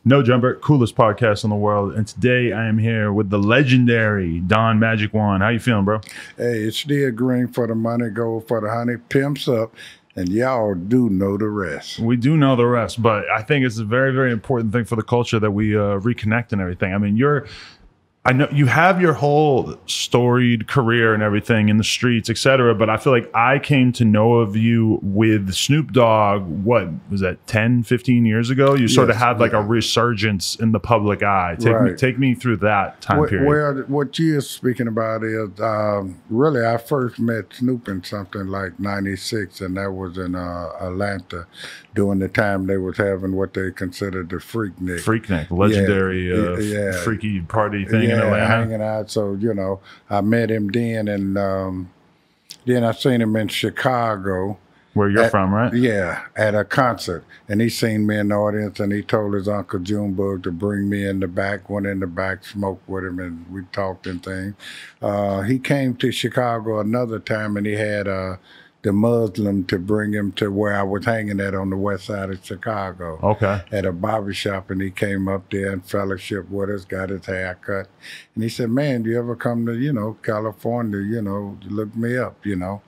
No Jumper, coolest podcast in the world. And today I am here with the legendary Don Magic Juan. How you feeling, bro? Hey, it's still green for the money, gold for the honey, pimps up, and y'all do know the rest. We do know the rest, but I think it's a very, very important thing for the culture that we reconnect and everything. I mean, I know you have your whole storied career and everything in the streets, etc. But I feel like I came to know of you with Snoop Dogg, what was that, 10, 15 years ago? You sort of had like a resurgence in the public eye. Take me through that time period. Well, what you're speaking about is really I first met Snoop in something like 96, and that was in Atlanta during the time they was having what they considered the Freaknik. Freaknik, legendary freaky party thing. Yeah, hanging out. So, you know, I met him then, and then I seen him in Chicago. Where you're from, right? Yeah, at a concert. And he seen me in the audience, and he told his Uncle Junebug to bring me in the back, went in the back, smoked with him, and we talked and things. He came to Chicago another time, and he had the Muslim to bring him to where I was hanging at on the west side of Chicago. Okay. At a barbershop, and he came up there and fellowship with us, got his hair cut. And he said, man, do you ever come to, you know, California, you know, look me up, you know.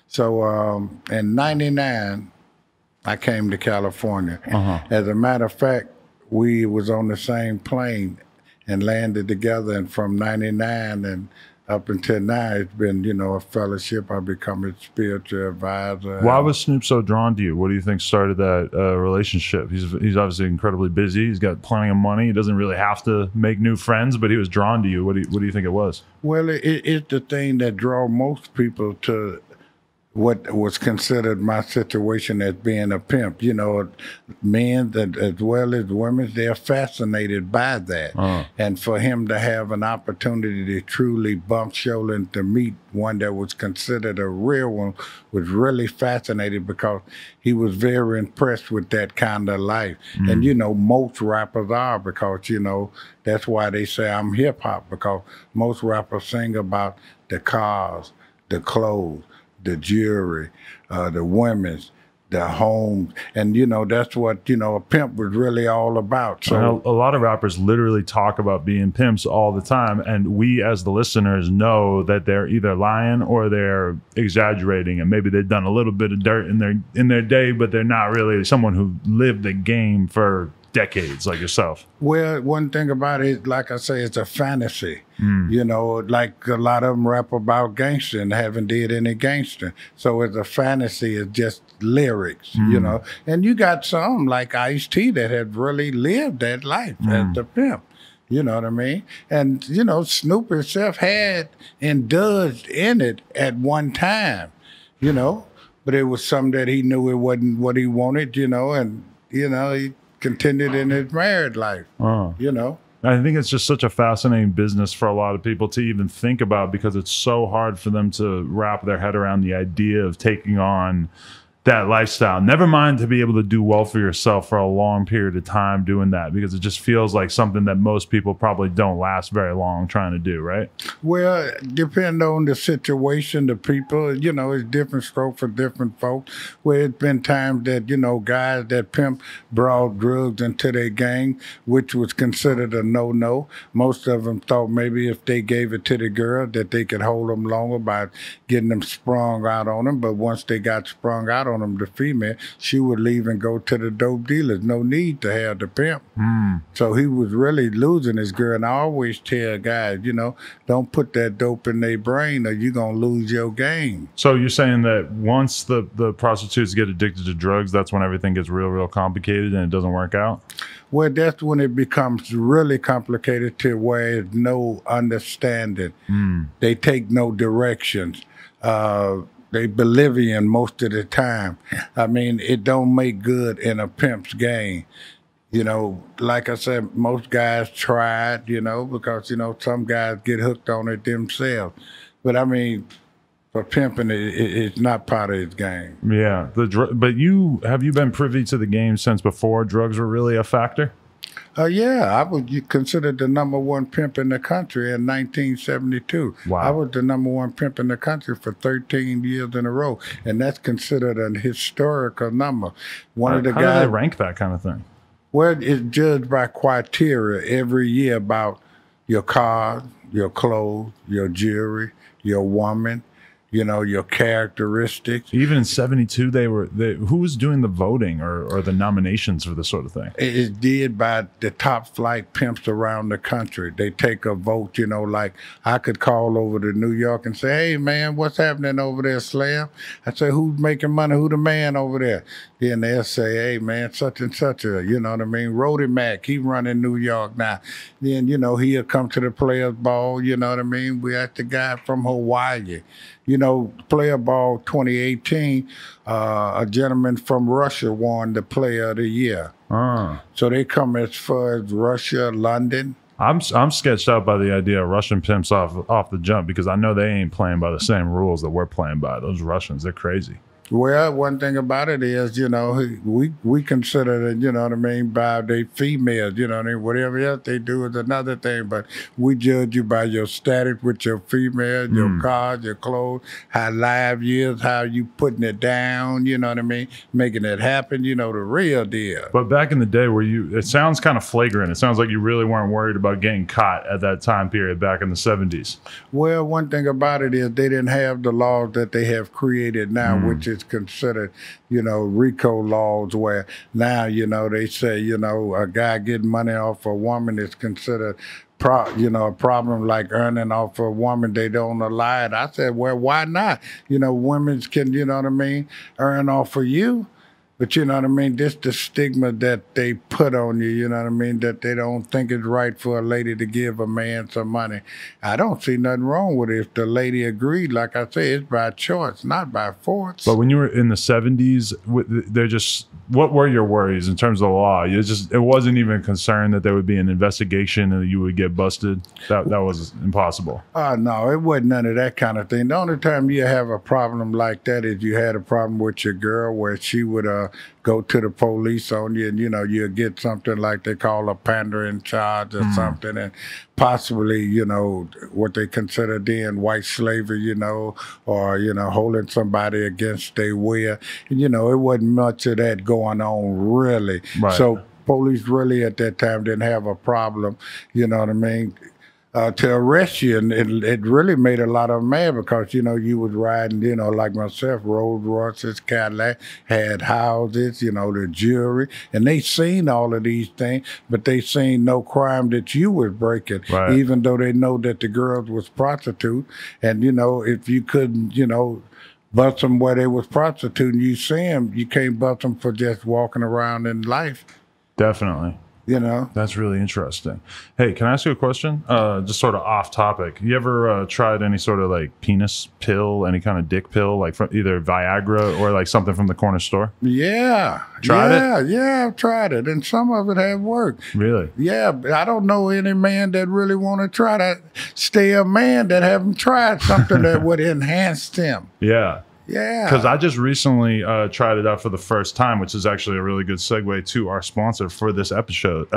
So in 99, I came to California. As a matter of fact, we was on the same plane and landed together, and from 99 and up until now, it's been, you know, a fellowship. I've become his spiritual advisor. Why was Snoop so drawn to you? What do you think started that relationship? He's obviously incredibly busy. He's got plenty of money. He doesn't really have to make new friends, but he was drawn to you. What do you think it was? Well, it's the thing that draw most people to what was considered my situation as being a pimp. You know, men that, as well as women, they're fascinated by that. And for him to have an opportunity to truly bump shoulder and to meet one that was considered a real one was really fascinating, because he was very impressed with that kind of life. And, you know, most rappers are, because, you know, that's why they say I'm hip hop, because most rappers sing about the cars, the clothes, the jewelry, the women's, the homes, and, you know, that's what, you know, a pimp was really all about. So a lot of rappers literally talk about being pimps all the time, and we as the listeners know that they're either lying or they're exaggerating, and maybe they've done a little bit of dirt in their day, but they're not really someone who lived the game for decades like yourself. Well, one thing about it, like I say, it's a fantasy. You know, like a lot of them rap about gangster and haven't did any gangster. So it's a fantasy, it's just lyrics, you know. And you got some like Ice-T that have really lived that life as the pimp. You know what I mean? And, you know, Snoop himself had indulged in it at one time, you know. But it was something that he knew it wasn't what he wanted, you know, and, you know, he continued in his married life, you know. I think it's just such a fascinating business for a lot of people to even think about, because it's so hard for them to wrap their head around the idea of taking on that lifestyle. Never mind to be able to do well for yourself for a long period of time doing that, because it just feels like something that most people probably don't last very long trying to do, right? Well, depending on the situation, the people, you know, it's different stroke for different folks. Where it's been times that, you know, guys that pimp brought drugs into their gang, which was considered a no-no. Most of them thought maybe if they gave it to the girl that they could hold them longer by getting them sprung out on them. But once they got sprung out on them, the female, she would leave and go to the dope dealers. No need to have the pimp. So he was really losing his girl. And I always tell guys, you know, don't put that dope in their brain or you're going to lose your game. So you're saying that once the prostitutes get addicted to drugs, that's when everything gets real complicated and it doesn't work out? Well, that's when it becomes really complicated to where there's no understanding. They take no directions. They Bolivian most of the time. I mean, it don't make good in a pimp's game. You know, like I said, most guys tried, you know, because, you know, some guys get hooked on it themselves. But I mean, for pimping, it's not part of his game. Yeah. But have you been privy to the game since before drugs were really a factor? Yeah, I was considered the #1 pimp in the country in 1972. Wow. I was the #1 pimp in the country for 13 years in a row, and that's considered an historical number. How do they rank that kind of thing? Well, it's judged by criteria every year about your car, your clothes, your jewelry, your woman, your characteristics. Even in '72, who was doing the voting or the nominations for this sort of thing? It's did by the top flight pimps around the country. They take a vote, like I could call over to New York and say, hey, man, what's happening over there, Slam? I say, who's making money? Who the man over there? Then they'll say, hey, man, such and such, you know what I mean? Roddy Mack, he running New York now. Then, he'll come to the Players Ball, you know what I mean? We had the guy from Hawaii. Player Ball 2018, a gentleman from Russia won the Player of the Year. So they come as far as Russia, London. I'm sketched out by the idea of Russian pimps off the jump, because I know they ain't playing by the same rules that we're playing by. Those Russians, they're crazy. Well, one thing about it is, we consider that, you know what I mean, by they females, you know what I mean, whatever else they do is another thing, but we judge you by your status with your female, your cars, your clothes, how live you is, how you putting it down, you know what I mean, making it happen, the real deal. But back in the day it sounds kind of flagrant. It sounds like you really weren't worried about getting caught at that time period back in the 70s. Well, one thing about it is they didn't have the laws that they have created now, which is considered, RICO laws, where now, they say, a guy getting money off a woman is considered a problem like earning off a woman. They don't allow it. I said, well, why not? Women can, earn off of you. But you know what I mean? This the stigma that they put on you, you know what I mean? That they don't think it's right for a lady to give a man some money. I don't see nothing wrong with it. If the lady agreed, like I say, it's by choice, not by force. But when you were in the 70s, what were your worries in terms of the law? It wasn't even a concern that there would be an investigation and you would get busted. That was impossible. No, it wasn't none of that kind of thing. The only time you have a problem like that is you had a problem with your girl where she would go to the police on you, and you'll get something like they call a pandering charge or something, and possibly what they consider then white slavery, or holding somebody against their will. And, it wasn't much of that going on really. Right. So police really at that time didn't have a problem, you know what I mean, to arrest you. And it really made a lot of them mad, because, you was riding, like myself, Rolls Royces, Cadillac, had houses, the jewelry, and they seen all of these things, but they seen no crime that you was breaking, right, even though they know that the girls was prostitute. And, if you couldn't, bust them where they was prostituting, you see them, you can't bust them for just walking around in life. Definitely. That's really interesting. Hey, can I ask you a question? Just sort of off topic. You ever tried any sort of like penis pill, any kind of dick pill, like from either Viagra or like something from the corner store? Yeah. Tried it? Yeah, I've tried it, and some of it have worked. Really? Yeah, but I don't know any man that really want to try that. Stay a man that haven't tried something that would enhance them. Yeah. Yeah. Because I just recently tried it out for the first time, which is actually a really good segue to our sponsor for this episode,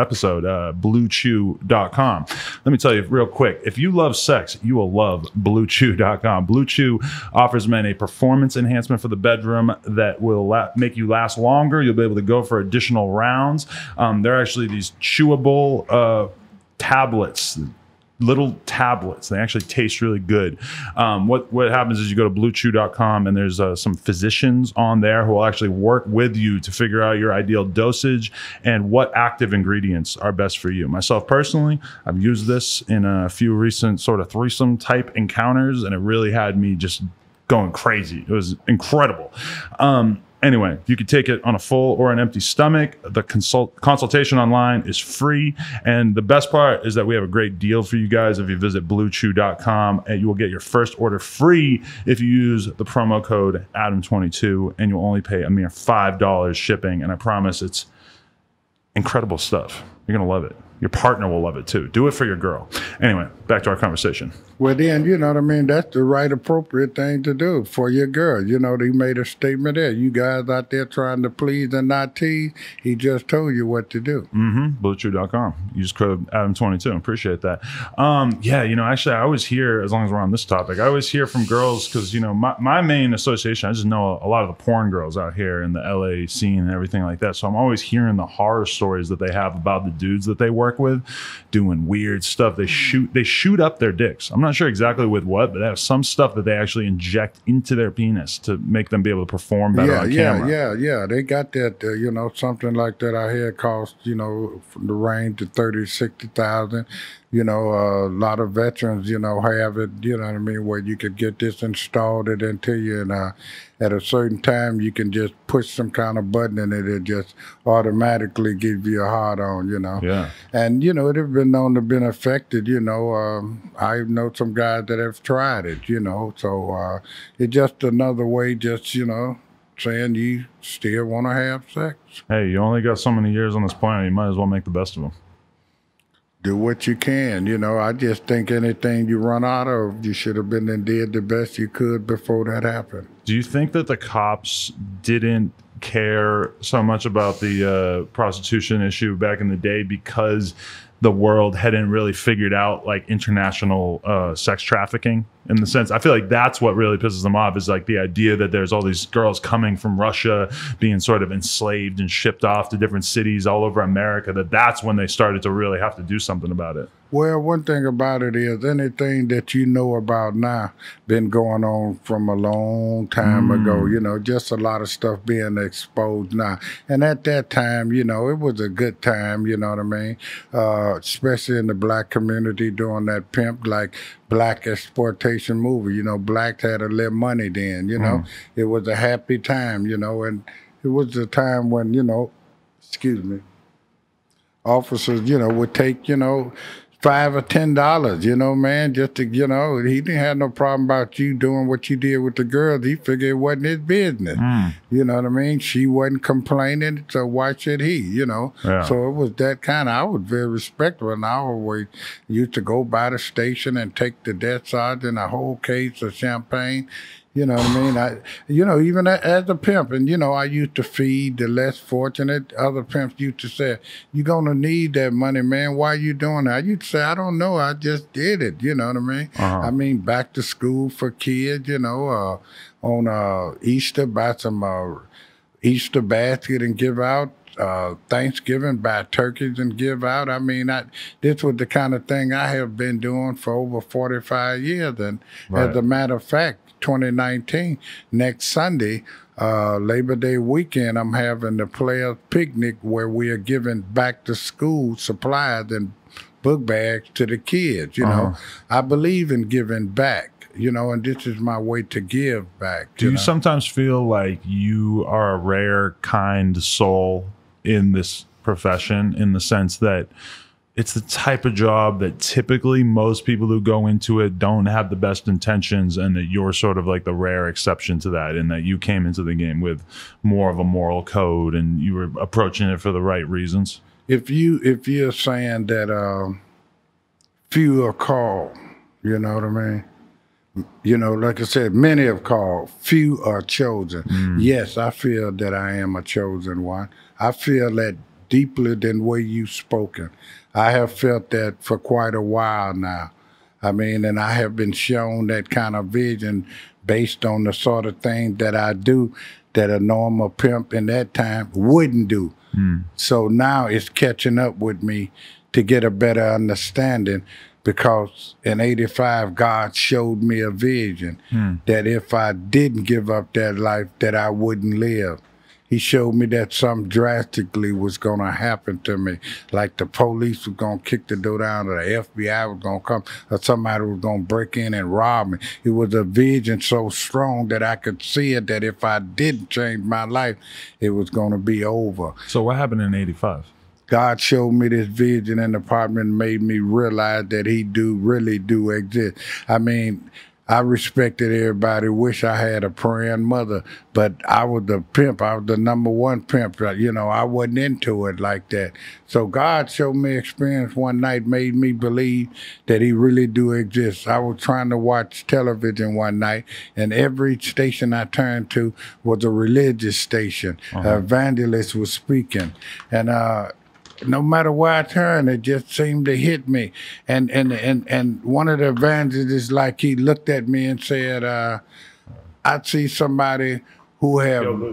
BlueChew.com. Let me tell you real quick, if you love sex, you will love BlueChew.com. Blue Chew offers men a performance enhancement for the bedroom that will make you last longer. You'll be able to go for additional rounds. They're actually these chewable tablets, little tablets. They actually taste really good. What happens is you go to BlueChew.com, and there's some physicians on there who will actually work with you to figure out your ideal dosage and what active ingredients are best for you. Myself personally, I've used this in a few recent sort of threesome type encounters, and it really had me just going crazy. It was incredible. Anyway, you can take it on a full or an empty stomach. The consultation online is free. And the best part is that we have a great deal for you guys. If you visit BlueChew.com, and you will get your first order free if you use the promo code Adam22, and you'll only pay a mere $5 shipping. And I promise it's incredible stuff. You're going to love it. Your partner will love it too. Do it for your girl. Anyway, back to our conversation. Well, then, you know what I mean? That's the right appropriate thing to do for your girl. You know, he made a statement there. You guys out there trying to please and not tease, he just told you what to do. BlueChew.com. Use code Adam22. Appreciate that. Yeah, you know, actually, I always hear, as long as we're on this topic, I always hear from girls because, you know, my main association, I just know a lot of the porn girls out here in the LA scene and everything like that. So I'm always hearing the horror stories that they have about the dudes that they work with doing weird stuff. They shoot up their dicks. I'm not sure exactly with what, but they have some stuff that they actually inject into their penis to make them be able to perform better on camera. Yeah. They got that, you know, something like that I hear costs, you know, from the range to 30, 60,000. You know, a lot of veterans, you know, have it, you know what I mean, where you could get this installed it into you, and at a certain time you can just push some kind of button and it just automatically give you a hard on, you know. Yeah. And, you know, it has been known to been affected, you know. I know some guys that have tried it, you know, so it's just another way, just, you know, saying you still want to have sex. Hey, you only got so many years on this planet. You might as well make the best of them. Do what you can, you know. I just think anything you run out of, you should have been and did the best you could before that happened. Do you think that the cops didn't care so much about the prostitution issue back in the day because the world hadn't really figured out like international sex trafficking? In the sense, I feel like that's what really pisses them off, is like the idea that there's all these girls coming from Russia being sort of enslaved and shipped off to different cities all over America, that's when they started to really have to do something about it. Well, one thing about it is anything that you know about now been going on from a long time ago, you know, just a lot of stuff being exposed now. And at that time, you know, it was a good time, you know what I mean? Especially in the black community during that pimp, like black exploitation movie. You know, blacks had a little money then, you know. It was a happy time, you know, and it was a time when, you know, officers, you know, would take, you know, $5 or $10, you know, man, just to, you know, he didn't have no problem about you doing what you did with the girls. He figured it wasn't his business. You know what I mean? She wasn't complaining, so why should he, you know? Yeah. So it was that kind of, I was very respectful, and I always used to go by the station and take the death sergeant a whole case of champagne. You know what I mean? You know, even as a pimp, and, you know, I used to feed the less fortunate. Other pimps used to say, you're going to need that money, man. Why you doing that? I used to say, I don't know. I just did it. You know what I mean? I mean, back to school for kids, you know, on Easter, buy some Easter basket and give out. Thanksgiving, buy turkeys and give out. I mean, this was the kind of thing I have been doing for over 45 years. And as a matter of fact, 2019, next Sunday, Labor Day weekend, I'm having the Players Picnic where we are giving back to school supplies and book bags to the kids. You know, I believe in giving back, you know, and this is my way to give back. Do you sometimes feel like you are a rare kind soul in this profession, in the sense that it's the type of job that typically most people who go into it don't have the best intentions, and that you're sort of like the rare exception to that, in that you came into the game with more of a moral code and you were approaching it for the right reasons? If you're saying that few are called, you know what I mean? You know, like I said, many have called, few are chosen. Yes, I feel that I am a chosen one. I feel that deeply than way you've spoken. I have felt that for quite a while now. I mean, and I have been shown that kind of vision based on the sort of thing that I do that a normal pimp in that time wouldn't do. So now it's catching up with me to get a better understanding, because in '85, God showed me a vision that if I didn't give up that life, that I wouldn't live. He showed me that something drastically was going to happen to me, like the police was going to kick the door down, or the FBI was going to come, or somebody was going to break in and rob me. It was a vision so strong that I could see it, that if I didn't change my life, it was going to be over. So what happened in '85? God showed me this vision in the apartment, made me realize that he really do exist. I mean, I respected everybody. Wish I had a praying mother, but I was the pimp. I was the number one pimp. You know, I wasn't into it like that. So God showed me experience one night, made me believe that He really do exist. I was trying to watch television one night, and every station I turned to was a religious station. Evangelist was speaking, and no matter where I turned, it just seemed to hit me. And one of the evangelists, like, he looked at me and said, I see somebody who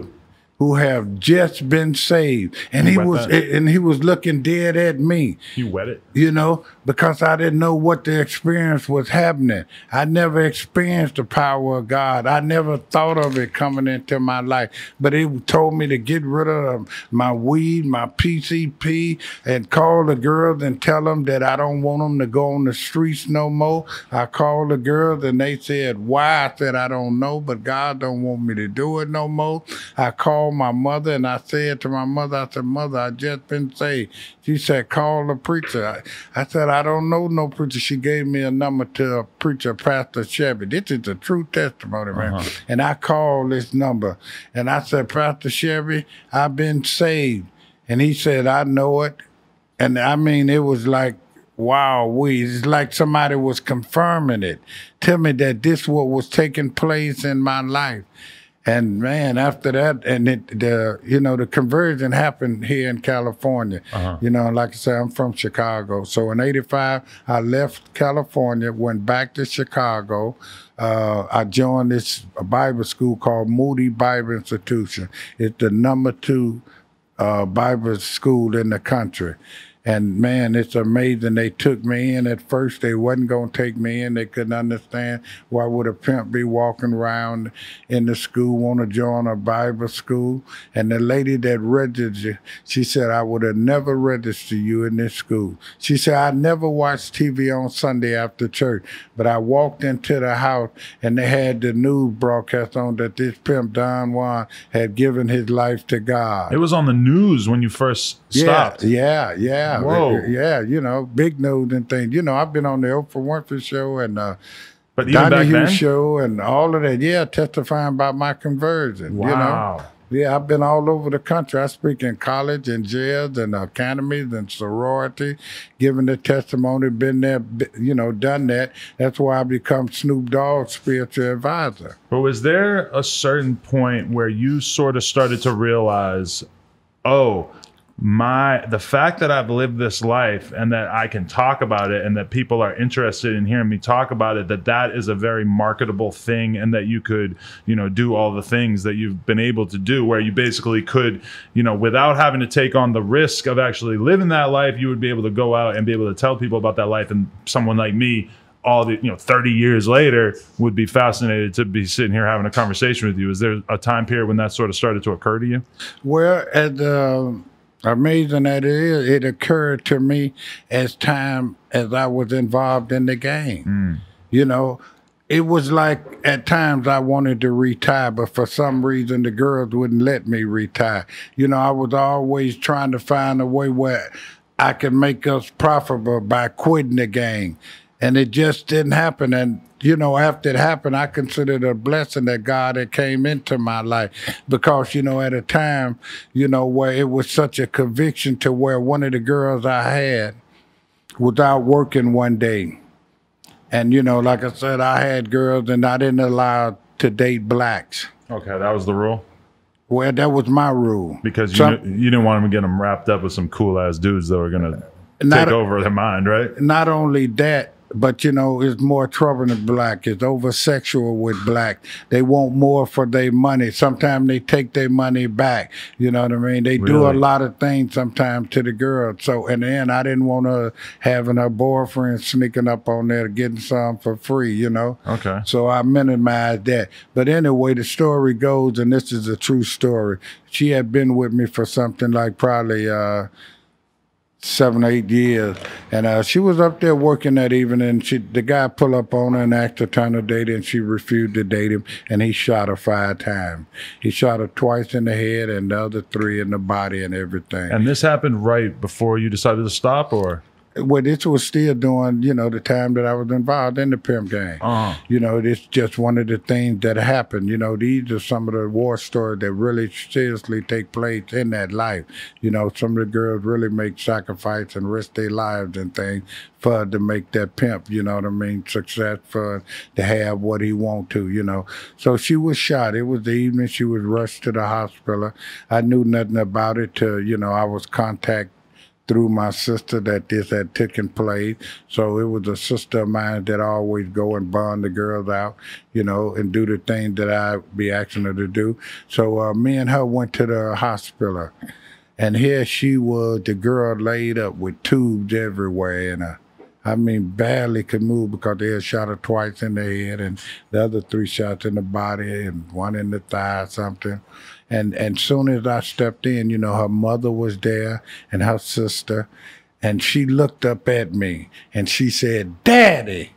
have just been saved. And he was looking dead at me. You wet it? You know, because I didn't know what the experience was happening. I never experienced the power of God. I never thought of it coming into my life. But it told me to get rid of my weed, my PCP, and call the girls and tell them that I don't want them to go on the streets no more. I called the girls and they said, why? I said, I don't know, but God don't want me to do it no more. I called my mother and I said to my mother, I said, Mother, I just been saved. She said, call the preacher. I said, I don't know no preacher. She gave me a number to a preacher, Pastor Chevy. This is a true testimony, man. And I called this number and I said, Pastor Chevy, I've been saved. And he said, I know it. And I mean, it was like, wow, it's like somebody was confirming it. Tell me that this what was taking place in my life. And man, after that, and the conversion happened here in California. You know, like I said, I'm from Chicago. So in '85, I left California, went back to Chicago. I joined this Bible school called Moody Bible Institution. It's the #2 Bible school in the country. And man, it's amazing. They took me in. At first, they wasn't going to take me in. They couldn't understand why would a pimp be walking around in the school, want to join a Bible school. And the lady that registered you, she said, I would have never registered you in this school. She said, I never watched TV on Sunday after church, but I walked into the house and they had the news broadcast on that this pimp, Don Juan, had given his life to God. It was on the news when you first stopped. Yeah. Whoa. Yeah, you know, big news and things. You know, I've been on the Oprah Winfrey show and but even back Donahue then? show and all of that. Yeah, testifying about my conversion. Wow. You know? Yeah, I've been all over the country. I speak in college and jails and academies and sorority, giving the testimony, been there, you know, done that. That's why I become Snoop Dogg's spiritual advisor. But was there a certain point where you sort of started to realize, oh, the fact that I've lived this life and that I can talk about it and that people are interested in hearing me talk about it, that is a very marketable thing, and that you could, you know, do all the things that you've been able to do, where you basically could, you know, without having to take on the risk of actually living that life, you would be able to go out and be able to tell people about that life. And someone like me, 30 years later, would be fascinated to be sitting here having a conversation with you. Is there a time period when that sort of started to occur to you? Well, amazing that it is, it occurred to me as I was involved in the game. You know, it was like at times I wanted to retire, but for some reason the girls wouldn't let me retire. You know, I was always trying to find a way where I could make us profitable by quitting the game. And it just didn't happen. And, you know, after it happened, I considered it a blessing that God had came into my life. Because, you know, at a time, you know, where it was such a conviction to where one of the girls I had was out working one day. And, you know, like I said, I had girls and I didn't allow to date blacks. Okay, that was the rule? Well, that was my rule. Because you didn't want them to get them wrapped up with some cool-ass dudes that were going to take over their mind, right? Not only that, but, you know, it's more trouble than black. It's over-sexual with black. They want more for their money. Sometimes they take their money back. You know what I mean? They do a lot of things sometimes to the girl. So in the end, I didn't want her having her boyfriend sneaking up on there getting some for free, you know? Okay. So I minimized that. But anyway, the story goes, and this is a true story. She had been with me for something like probably 7 or 8 years, and she was up there working that evening, and the guy pulled up on her and asked her to turn her date, and she refused to date him, and he shot her 5 times. He shot her twice in the head and the other 3 in the body and everything. And this happened right before you decided to stop, or? well, this was still during, the time that I was involved in the pimp gang. It's just one of the things that happened. These are some of the war stories that really seriously take place in that life. Some of the girls really make sacrifice and risk their lives and things for to make that pimp, success for to have what he want to. So she was shot. It was the evening. She was rushed to the hospital. I knew nothing about it till, I was contacted through my sister that this had taken place. So it was a sister of mine that always go and bond the girls out, and do the thing that I be asking her to do. So me and her went to the hospital. And here she was, the girl laid up with tubes everywhere. And barely could move because they had shot her twice in the head and the other 3 shots in the body and 1 in the thigh or something. And soon as I stepped in, her mother was there and her sister. And she looked up at me and she said, "Daddy,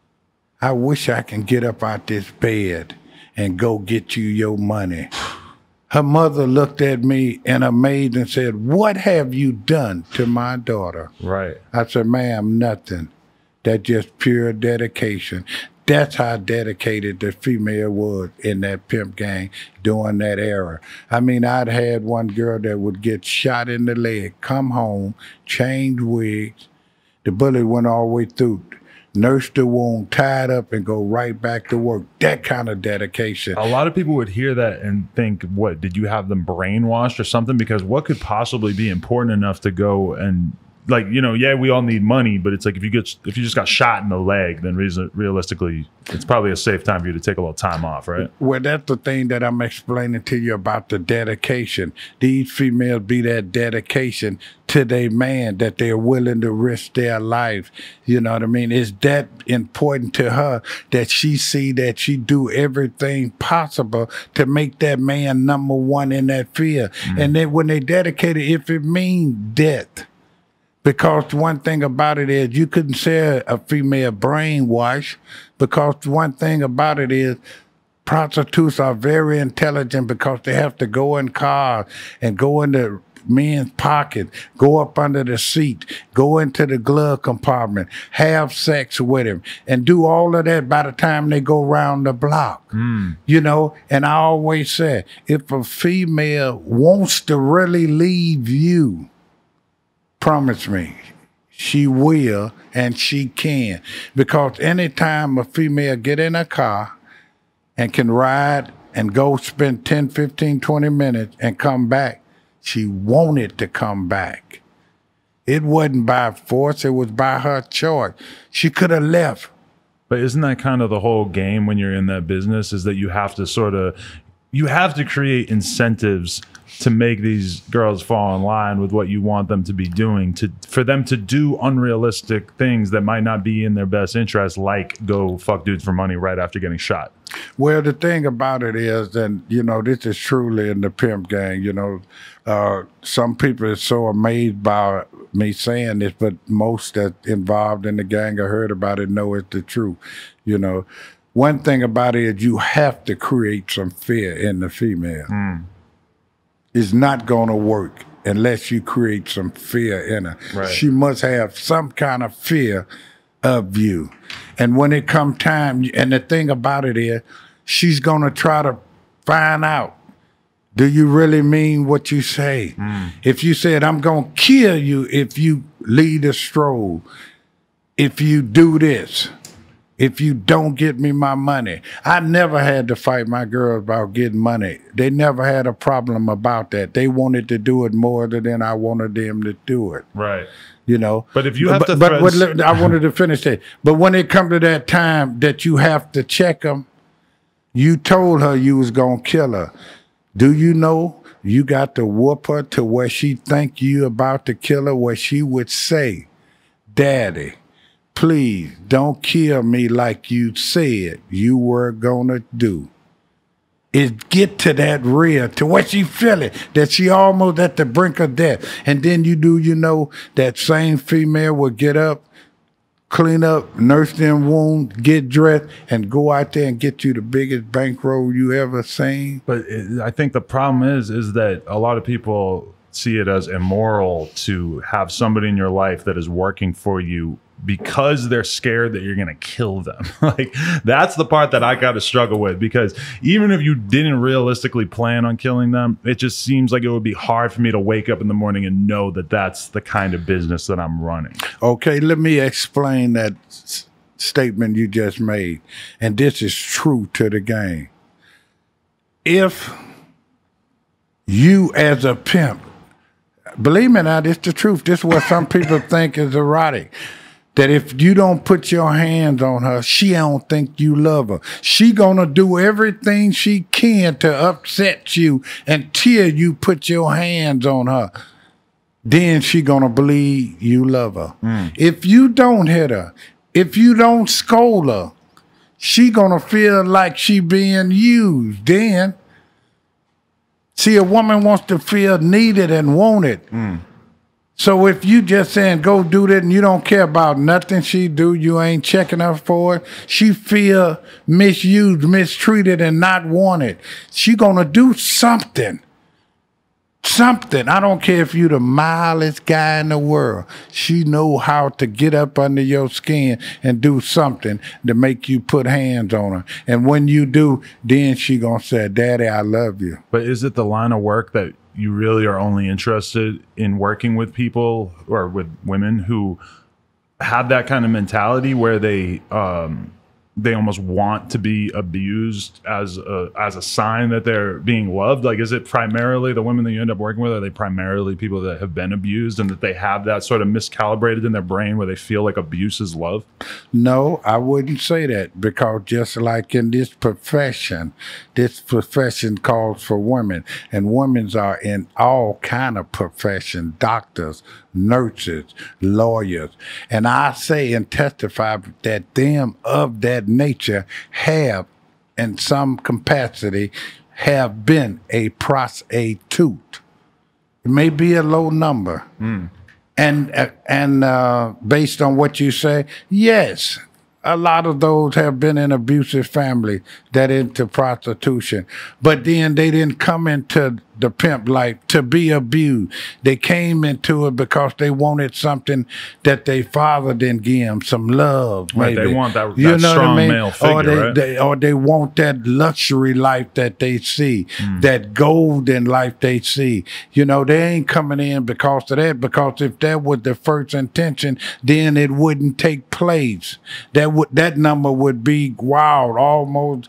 I wish I can get up out this bed and go get you your money." Her mother looked at me in amaze and said, "What have you done to my daughter?" Right. I said, "Ma'am, nothing. That's just pure dedication." That's how dedicated the female was in that pimp gang during that era. I'd had one girl that would get shot in the leg, come home, change wigs. The bullet went all the way through. Nurse the wound, tied up, and go right back to work. That kind of dedication. A lot of people would hear that and think, what, did you have them brainwashed or something? Because what could possibly be important enough to go and, like, yeah, we all need money, but it's like if you just got shot in the leg, then realistically, it's probably a safe time for you to take a little time off, right? Well, that's the thing that I'm explaining to you about the dedication. These females be that dedication to their man that they're willing to risk their life. You know what I mean? It's that important to her that she see that she do everything possible to make that man number one in that field. And then when they dedicate it, if it means death, because one thing about it is you couldn't say a female brainwash, because one thing about it is prostitutes are very intelligent because they have to go in cars and go into men's pocket, go up under the seat, go into the glove compartment, have sex with him, and do all of that by the time they go around the block. And I always say, if a female wants to really leave you, promise me, she will and she can. Because anytime a female get in a car and can ride and go spend 10, 15, 20 minutes and come back, she wanted to come back. It wasn't by force, it was by her choice. She could have left. But isn't that kind of the whole game when you're in that business, is that you have to create incentives to make these girls fall in line with what you want them to be doing, for them to do unrealistic things that might not be in their best interest, like go fuck dudes for money right after getting shot? Well, the thing about it is, and this is truly in the pimp gang, some people are so amazed by me saying this, but most that involved in the gang or heard about it know it's the truth. One thing about it is you have to create some fear in the female. It's not going to work unless you create some fear in her. Right. She must have some kind of fear of you. And when it come time, and the thing about it is, she's going to try to find out, do you really mean what you say? If you said, "I'm going to kill you if you lead a stroll, if you do this, if you don't get me my money." I never had to fight my girls about getting money. They never had a problem about that. They wanted to do it more than I wanted them to do it. Right. But if you have to I wanted to finish that. But when it come to that time that you have to check them, you told her you was going to kill her. Do you know you got to whoop her to where she think you about to kill her, where she would say, "Daddy, please don't kill me like you said you were gonna do." It get to that real, to where she feel it, that she almost at the brink of death. And then that same female will get up, clean up, nurse them wounds, get dressed, and go out there and get you the biggest bankroll you ever seen. But I think the problem is that a lot of people see it as immoral to have somebody in your life that is working for you because they're scared that you're going to kill them. Like, that's the part that I got to struggle with, because even if you didn't realistically plan on killing them, it just seems like it would be hard for me to wake up in the morning and know that that's the kind of business that I'm running. Okay, let me explain that statement you just made. And this is true to the game. If you as a pimp, believe me now, this is the truth. This is what some people think is erotic. That if you don't put your hands on her, she don't think you love her. She gonna do everything she can to upset you until you put your hands on her. Then she gonna believe you love her. If you don't hit her, if you don't scold her, she gonna feel like she being used. Then, see, a woman wants to feel needed and wanted. So if you just saying, go do that, and you don't care about nothing she do, you ain't checking her for it, she feel misused, mistreated, and not wanted. She gonna do something. Something. I don't care if you the mildest guy in the world. She know how to get up under your skin and do something to make you put hands on her. And when you do, then she gonna say, Daddy, I love you. But is it the line of work that you really are only interested in working with people or with women who have that kind of mentality where they almost want to be abused as a sign that they're being loved? Like, is it primarily the women that you end up working with? Are they primarily people that have been abused and that they have that sort of miscalibrated in their brain where they feel like abuse is love? No, I wouldn't say that, because just like in this profession calls for women, and women are in all kind of profession, doctors, nurses, lawyers. And I say and testify that them of that nature have, in some capacity, have been a prostitute. It may be a low number. And based on what you say, yes, a lot of those have been in abusive family that into prostitution. But then they didn't come into the pimp life to be abused. They came into it because they wanted something that their father didn't give them, some love. Right, maybe. they want that You know strong what I mean? male figure, or they want that luxury life that they see, that golden life they see. You know, they ain't coming in because of that, because if that was the first intention, then it wouldn't take place. That number would be wild, almost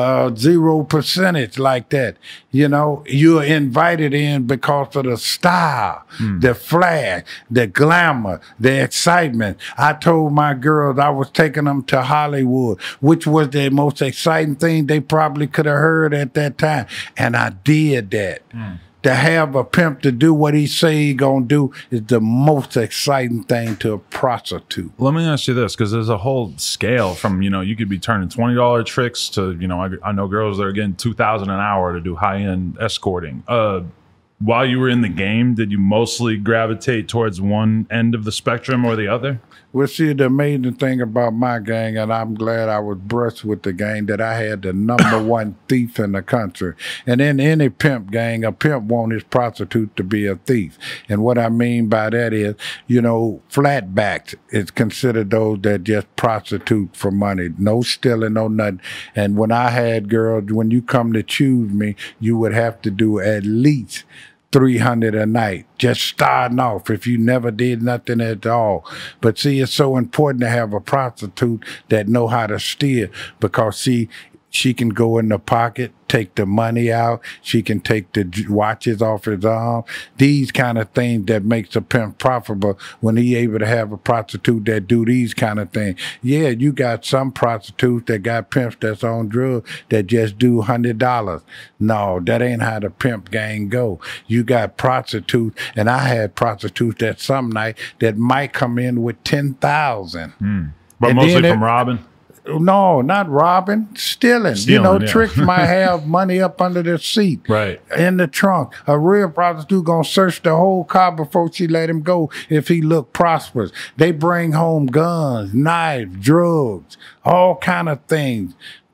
0% like that. You know, you're invited in because of the style, the flash, the glamour, the excitement. I told my girls I was taking them to Hollywood, which was the most exciting thing they probably could have heard at that time. And I did that. To have a pimp to do what he say he gonna do is the most exciting thing to a prostitute. Let me ask you this, because there's a whole scale from, you know, you could be turning $20 tricks to, you know, I know girls that are getting $2,000 an hour to do high-end escorting. While you were in the game, did you mostly gravitate towards one end of the spectrum or the other? Well, see, the amazing thing about my gang, and I'm glad I was blessed with the gang, that I had the number one thief in the country. And in any pimp gang, a pimp wants his prostitute to be a thief. And what I mean by that is, you know, flatbacks is considered those that just prostitute for money. No stealing, no nothing. And when I had girls, when you come to choose me, you would have to do at least $300 a night, just starting off, if you never did nothing at all. But see, it's so important to have a prostitute that know how to steer, because see, she can go in the pocket, take the money out. She can take the watches off his arm. These kind of things that makes a pimp profitable when he able to have a prostitute that do these kind of things. Yeah, you got some prostitutes that got pimps that's on drugs that just do $100. No, that ain't how the pimp gang go. You got prostitutes, and I had prostitutes that some night that might come in with 10,000. But and mostly from robbing? No, not robbing, stealing. You know, yeah. tricks might have money up under the seat, right, in the trunk. A real prostitute gonna search the whole car before she let him go if he look prosperous. They bring home guns, knives, drugs, all kind of things.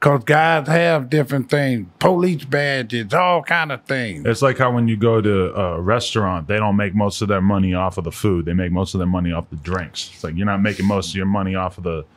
Because guys have different things, police badges, all kind of things. It's like how when you go to a restaurant, they don't make most of their money off of the food. They make most of their money off the drinks. It's like you're not making most of your money off of the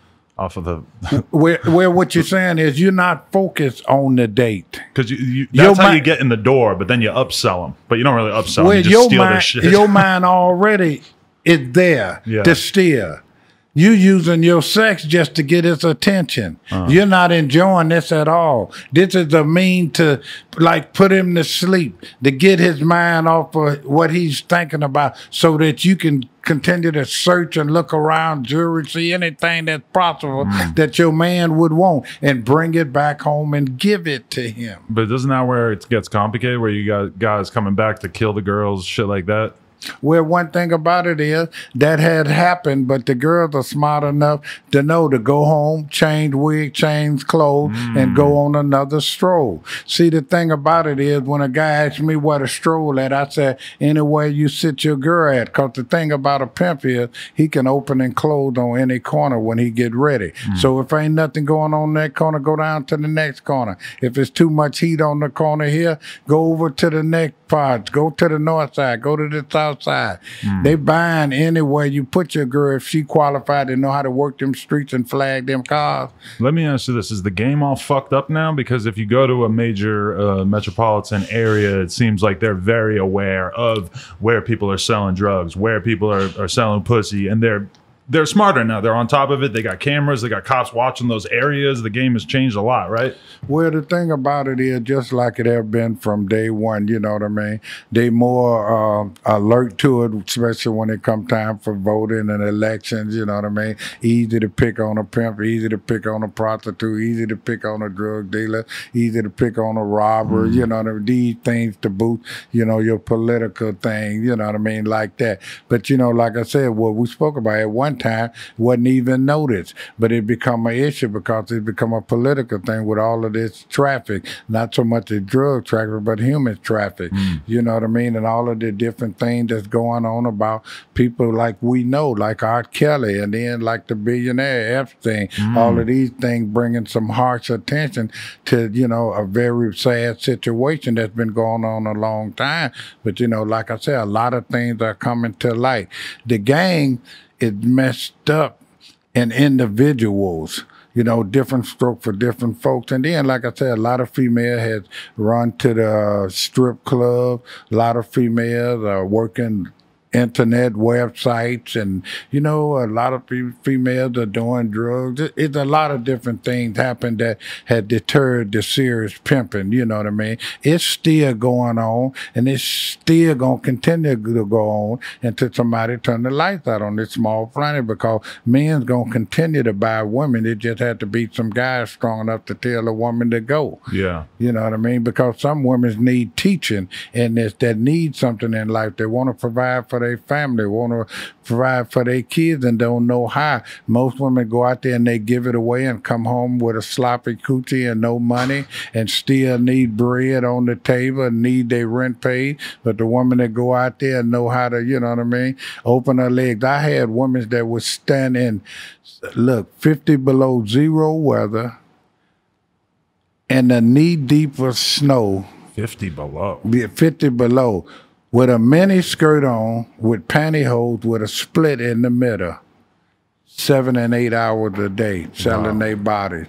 where what you're saying is you're not focused on the date. Because that's how you get in the door, but then you upsell them. But you don't really upsell them. You just steal their shit. Your mind already is there to steal. You using your sex just to get his attention. You're not enjoying this at all. This is a mean to like put him to sleep, to get his mind off of what he's thinking about so that you can continue to search and look around jewelry, see anything that's possible that your man would want and bring it back home and give it to him. But isn't that where it gets complicated, where you got guys coming back to kill the girls, shit like that? Well, one thing about it is that had happened, but the girls are smart enough to know to go home, change wig, change clothes, and go on another stroll. See, the thing about it is when a guy asks me what a stroll at, I say, anywhere you sit your girl at. Because the thing about a pimp is he can open and close on any corner when he get ready. So if ain't nothing going on in that corner, go down to the next corner. If it's too much heat on the corner here, go over to the next part. Go to the north side. Go to the south side. They buying anywhere you put your girl if she qualified to know how to work them streets and flag them cars. Let me ask you this. Is the game all fucked up now? Because if you go to a major metropolitan area, it seems like they're very aware of where people are selling drugs, where people are selling pussy, and they're smarter now. They're on top of it. They got cameras. They got cops watching those areas. The game has changed a lot, right? Well, the thing about it is just like it have been from day one, you know what I mean? They more alert to it, especially when it come time for voting and elections, you know what I mean? Easy to pick on a pimp, easy to pick on a prostitute, easy to pick on a drug dealer, easy to pick on a robber, you know what I mean? These things to boost, you know, your political thing, you know what I mean, like that. But, you know, like I said, what we spoke about at one time wasn't even noticed, but it become an issue because it become a political thing with all of this traffic, not so much the drug traffic, but human traffic, you know what I mean, and all of the different things that's going on about people like we know, like R. Kelly, and then like the billionaire Epstein, all of these things bringing some harsh attention to, you know, a very sad situation that's been going on a long time. But, you know, like I said, a lot of things are coming to light. The gang is messed up in individuals, you know, different stroke for different folks. And then, like I said, a lot of females has run to the strip club. A lot of females are working internet websites, and you know, a lot of females are doing drugs. It's a lot of different things happened that had deterred the serious pimping, you know what I mean? It's still going on, and it's still going to continue to go on until somebody turn the lights out on this small planet, because men's going to continue to buy women. It just had to be some guys strong enough to tell a woman to go. Yeah. You know what I mean? Because some women need teaching in this, that need something in life. They want to provide for their family, want to provide for their kids, and don't know how. Most women go out there and they give it away and come home with a sloppy coochie and no money, and still need bread on the table and need their rent paid. But the woman that go out there and know how to, you know what I mean, open her legs. I had women that would stand in, look, 50 below zero weather and the knee deep of snow. 50 below. 50 below. With a mini skirt on, with pantyhose, with a split in the middle, 7 and 8 hours a day, selling their bodies.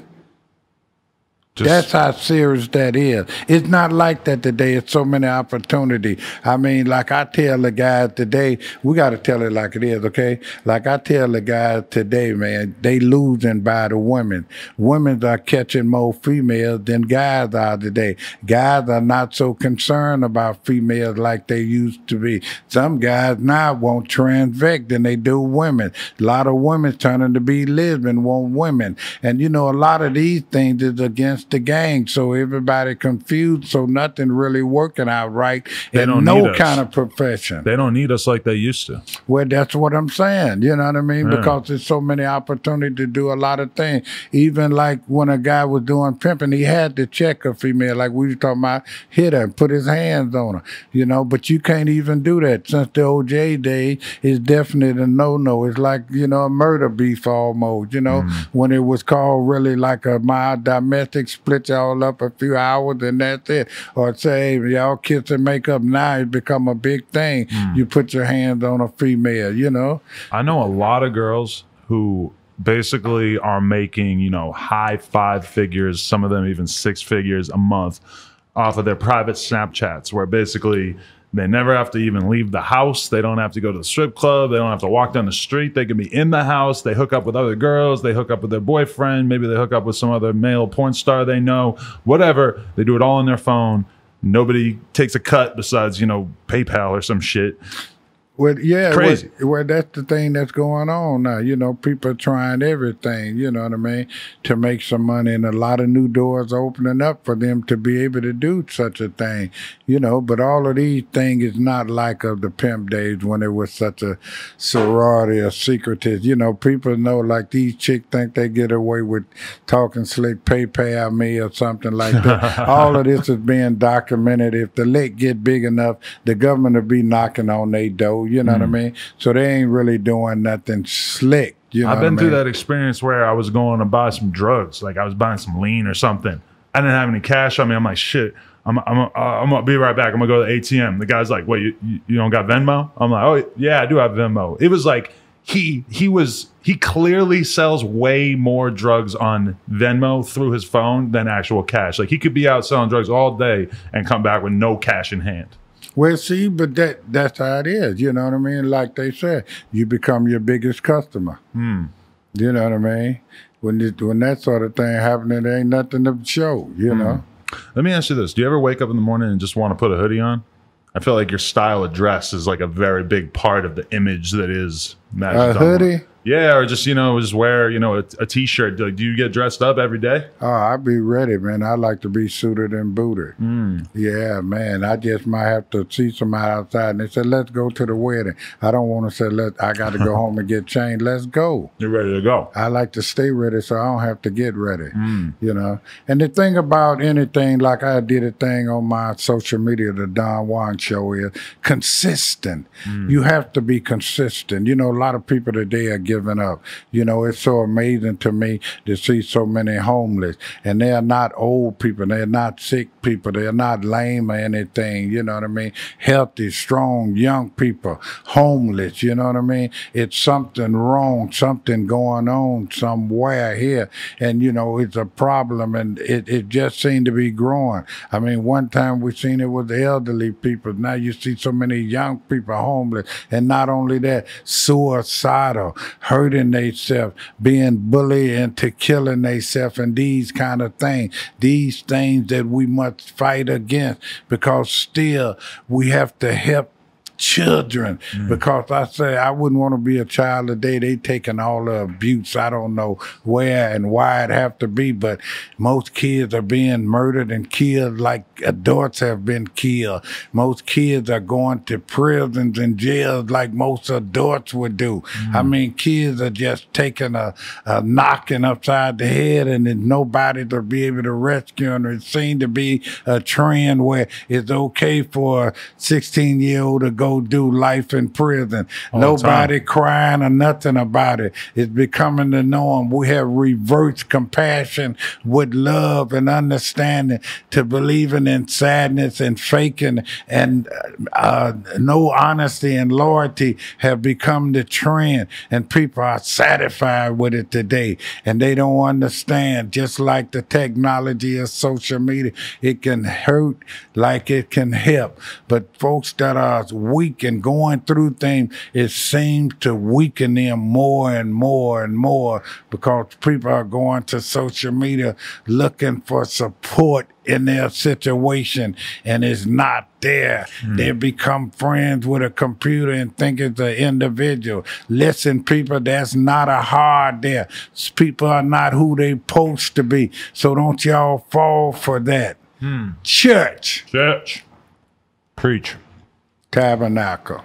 That's how serious that is. It's not like that today. It's so many opportunities. I mean, like I tell the guys today, we got to tell it like it is, okay? Like I tell the guys today, man, they losing by the women. Women are catching more females than guys are today. Guys are not so concerned about females like they used to be. Some guys now want transvect than they do women. A lot of women turning to be lesbian want women. And, you know, a lot of these things is against against the gang. So everybody confused. So nothing really working out right in don't need no us. kind of profession. They don't need us like they used to. Well, that's what I'm saying. You know what I mean? Yeah. Because there's so many opportunities to do a lot of things. Even like when a guy was doing pimping, he had to check a female, like we were talking about, hit her and put his hands on her. You know, but you can't even do that. Since the OJ day, it's definitely a no-no. It's like, you know, a murder beef almost, you know, when it was called really like a mild domestic, split y'all up a few hours and that's it. Or say, hey, y'all kiss and make up, now it's become a big thing. You put your hands on a female, you know. I know a lot of girls who basically are making, you know, high 5 figures, some of them even 6 figures a month off of their private Snapchats, where basically they never have to even leave the house. They don't have to go to the strip club. They don't have to walk down the street. They can be in the house. They hook up with other girls. They hook up with their boyfriend. Maybe they hook up with some other male porn star they know. Whatever. They do it all on their phone. Nobody takes a cut besides, you know, PayPal or some shit. Well, yeah, Crazy. well, that's the thing that's going on now. You know, people are trying everything, you know what I mean, to make some money, and a lot of new doors opening up for them to be able to do such a thing, you know. But all of these things is not like of the pimp days when it was such a sorority or secretive. You know, people know like these chicks think they get away with talking slick, PayPal me or something like that. All of this is being documented. If the lick get big enough, the government will be knocking on their door. You know what I mean? So they ain't really doing nothing slick. You know I've been what I through mean? that experience where I was going to buy some drugs. Like I was buying some lean or something. I didn't have any cash on me. I'm like, shit, I'm gonna be right back. I'm gonna go to the ATM. The guy's like, wait, you don't got Venmo? I'm like, oh yeah, I do have Venmo. It was like he clearly sells way more drugs on Venmo through his phone than actual cash. Like he could be out selling drugs all day and come back with no cash in hand. Well, see, but that's how it is. You know what I mean? Like they said, you become your biggest customer. You know what I mean? When that sort of thing happening, there ain't nothing to show, you know? Let me ask you this. Do you ever wake up in the morning and just want to put a hoodie on? I feel like your style of dress is like a very big part of the image that is Magic A Dunlop. hoodie? Yeah, or just, you know, just wear, you know, a t-shirt. Like, do you get dressed up every day? Oh, I be ready, man. I like to be suited and booted. Yeah, man. I just might have to see somebody outside and they said, let's go to the wedding. I don't want to say, I got to go home and get changed. Let's go. You're ready to go. I like to stay ready so I don't have to get ready, you know. And the thing about anything, like I did a thing on my social media, the Don Juan Show, is consistent. You have to be consistent. You know, a lot of people today are giving up. You know, it's so amazing to me to see so many homeless. And they're not old people. They're not sick people. They're not lame or anything. You know what I mean? Healthy, strong, young people, homeless. You know what I mean? It's something wrong, something going on somewhere here. And, you know, it's a problem. And it just seemed to be growing. I mean, one time we seen it with the elderly people. Now you see so many young people homeless. And not only that, suicidal, hurting themselves, being bullied into killing themselves, and these kind of things. These things that we must fight against, because still we have to help children, because I say I wouldn't want to be a child today. They taking all the abuse. I don't know where and why it have to be, but most kids are being murdered and killed like adults have been killed. Most kids are going to prisons and jails like most adults would do. I mean, kids are just taking a knocking upside the head, and there's nobody to be able to rescue them. It seems to be a trend where it's okay for a 16-year-old to go do life in prison. Nobody crying or nothing about it. It's becoming the norm. We have reversed compassion with love and understanding to believing in sadness and faking, and no honesty and loyalty have become the trend, and people are satisfied with it today, and they don't understand. Just like the technology of social media, it can hurt like it can help, but folks that are weak and going through things, it seems to weaken them more and more and more because people are going to social media looking for support in their situation, and it's not there. They become friends with a computer and think it's an individual. Listen, people, that's not a hard there. People are not who they supposed to be. So don't y'all fall for that. Church. Preach. Tabernacle.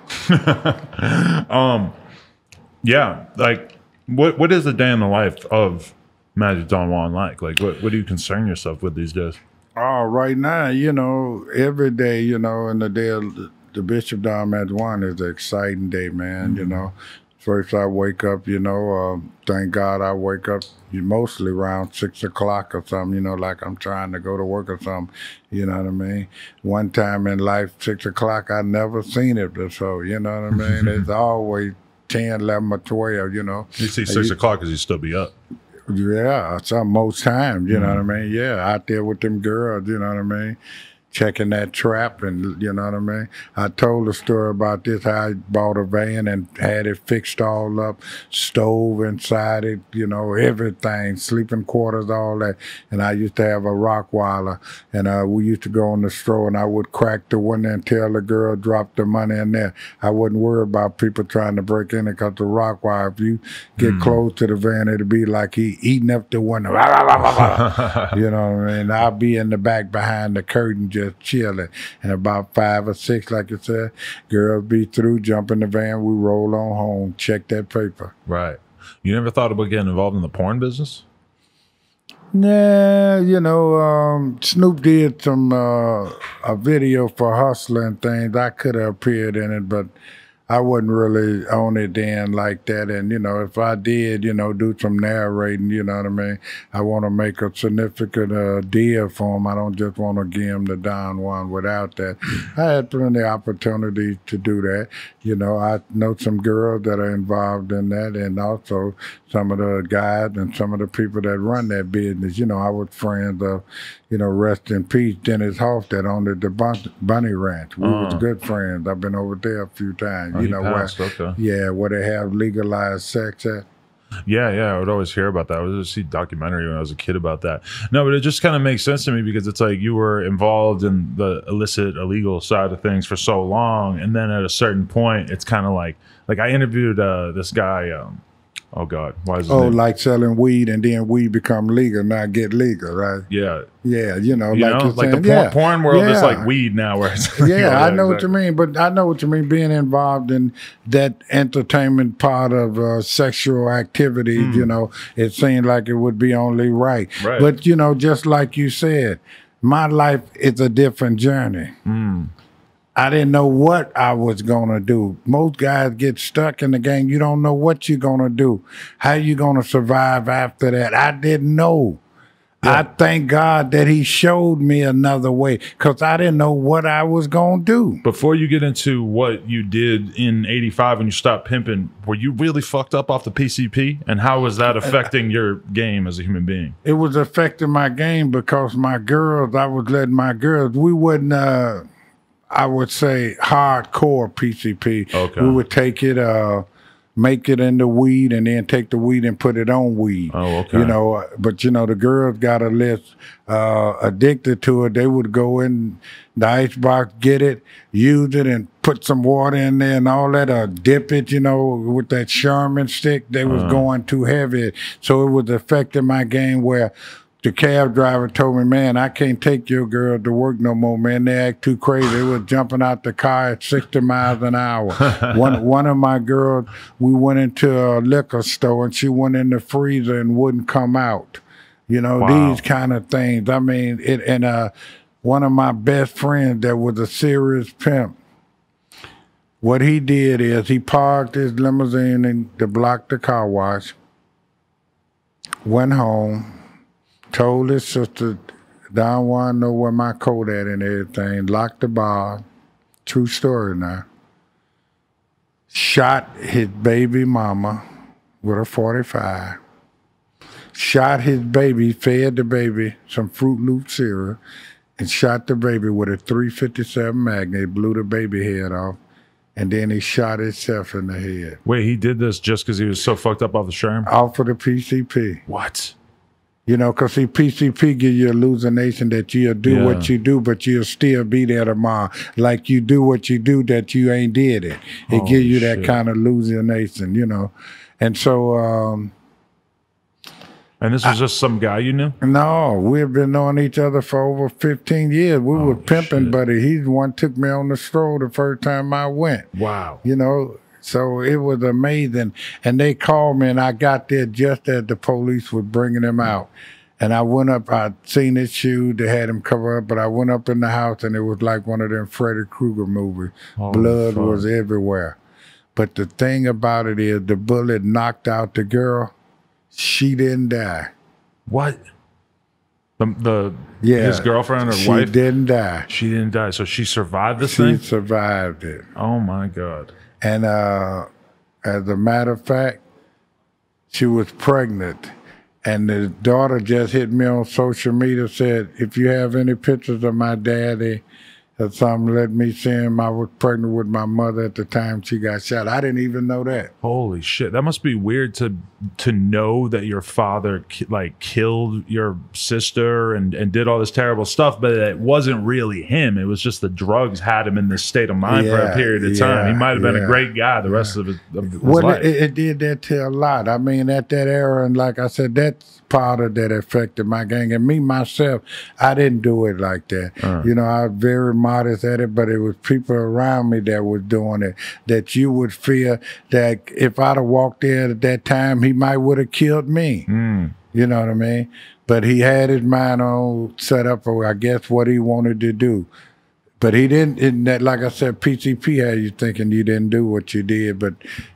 Yeah, like what is the day in the life of Magic Don Juan like? Like what do you concern yourself with these days? Oh, right now, every day, and the day of the Bishop Don Magic Juan is an exciting day, man, First I wake up, thank God I wake up mostly around 6 o'clock or something, like I'm trying to go to work or something, you know what I mean? One time in life, 6 o'clock, I never seen it before, you know what I mean? It's always 10, 11 or 12, You see 6 o'clock because you still be up. Yeah, most times, you know what I mean? Yeah, out there with them girls, you know what I mean? Checking that trap and, you know what I mean? I told a story about this, how I bought a van and had it fixed all up, stove inside it, everything, sleeping quarters, all that. And I used to have a Rottweiler, and we used to go in the store and I would crack the window and tell the girl drop the money in there. I wouldn't worry about people trying to break in it because the Rottweiler, if you get close to the van, it'll be like he eating up the window. You know what I mean? I'll be in the back behind the curtain just chilling. And about 5 or 6, like you said, girls be through, jump in the van, we roll on home, check that paper. Right. You never thought about getting involved in the porn business? Nah, Snoop did some a video for Hustler and things. I could have appeared in it, but I wasn't really on it then like that. And, if I did, do some narrating, you know what I mean? I want to make a significant deal for him. I don't just want to give him the Don Juan without that. I had plenty of opportunity to do that. I know some girls that are involved in that, and also some of the guys and some of the people that run that business. I was friends of, rest in peace, Dennis Hoff that owned the Bunny Ranch. We was good friends. I've been over there a few times. Where they have legalized sex at. Yeah, I would always hear about that. I would just see a documentary when I was a kid about that. No, but it just kind of makes sense to me because it's like you were involved in the illicit, illegal side of things for so long, and then at a certain point, it's kind of like I interviewed this guy. Oh God, why is his name? Like selling weed and then weed become legal, not get legal, right? Yeah. Yeah, like the porn world is like weed now. Where it's I know what you mean, but I know what you mean. Being involved in that entertainment part of sexual activities, it seemed like it would be only right. But just like you said, my life is a different journey. I didn't know what I was going to do. Most guys get stuck in the game. You don't know what you're going to do. How you going to survive after that? I didn't know. Yeah. I thank God that he showed me another way because I didn't know what I was going to do. Before you get into what you did in 85 when you stopped pimping, were you really fucked up off the PCP? And how was that affecting your game as a human being? It was affecting my game because I was letting my girls, we wouldn't, I would say hardcore PCP. Okay. We would take it, make it into weed and then take the weed and put it on weed. Oh, okay. But the girls got a list addicted to it. They would go in the icebox, get it, use it, and put some water in there and all that, or dip it, with that Sherman stick. They was going too heavy. So it was affecting my game where the cab driver told me, man, I can't take your girl to work no more, man. They act too crazy. They was jumping out the car at 60 miles an hour. One of my girls, we went into a liquor store and she went in the freezer and wouldn't come out. Wow. These kind of things. I mean, one of my best friends that was a serious pimp, what he did is he parked his limousine in to block the car wash, went home, told his sister, Don Juan know where my coat at and everything, locked the bar, true story now, shot his baby mama with a 45, shot his baby, fed the baby some Fruit Loop cereal, and shot the baby with a .357 Magnum, blew the baby head off, and then he shot himself in the head. Wait, he did this just because he was so fucked up off the sherm? Off of the PCP. What? You know, because see, PCP give you hallucination that you'll do what you do, but you'll still be there tomorrow. Like you do what you do, that you ain't did it. It gives you that kind of hallucination, you know. And so... and this was just some guy you knew? No, we've been knowing each other for over 15 years. We were pimping, buddy. He's the one took me on the stroll the first time I went. Wow. You know, so it was amazing. And they called me, and I got there just as the police was bringing him out. And I went up, I'd seen his shoe, they had him cover up, but I went up in the house, and it was like one of them Freddy Krueger movies. Blood was everywhere. But the thing about it is the bullet knocked out the girl. She didn't die. What? His girlfriend or wife? She didn't die. She didn't die. So she survived this thing? She survived it. Oh my God. And as a matter of fact, she was pregnant. And the daughter just hit me on social media, said, if you have any pictures of my daddy or something, let me see him. I was pregnant with my mother at the time she got shot. I didn't even know that. Holy shit. That must be weird to know that your father killed your sister and did all this terrible stuff, but it wasn't really him. It was just the drugs had him in this state of mind for a period of time. He might have been a great guy the rest of his life. It did that to a lot. I mean, at that era, and like I said, that's part of that affected my gang. And me, myself, I didn't do it like that. You know, I was very modest at it, but it was people around me that was doing it, that you would fear that if I'd have walked there at that time, he might would have killed me. You know what I mean? But he had his mind on set up for, I guess, what he wanted to do. But he didn't, like I said, PCP had you thinking you didn't do what you did, but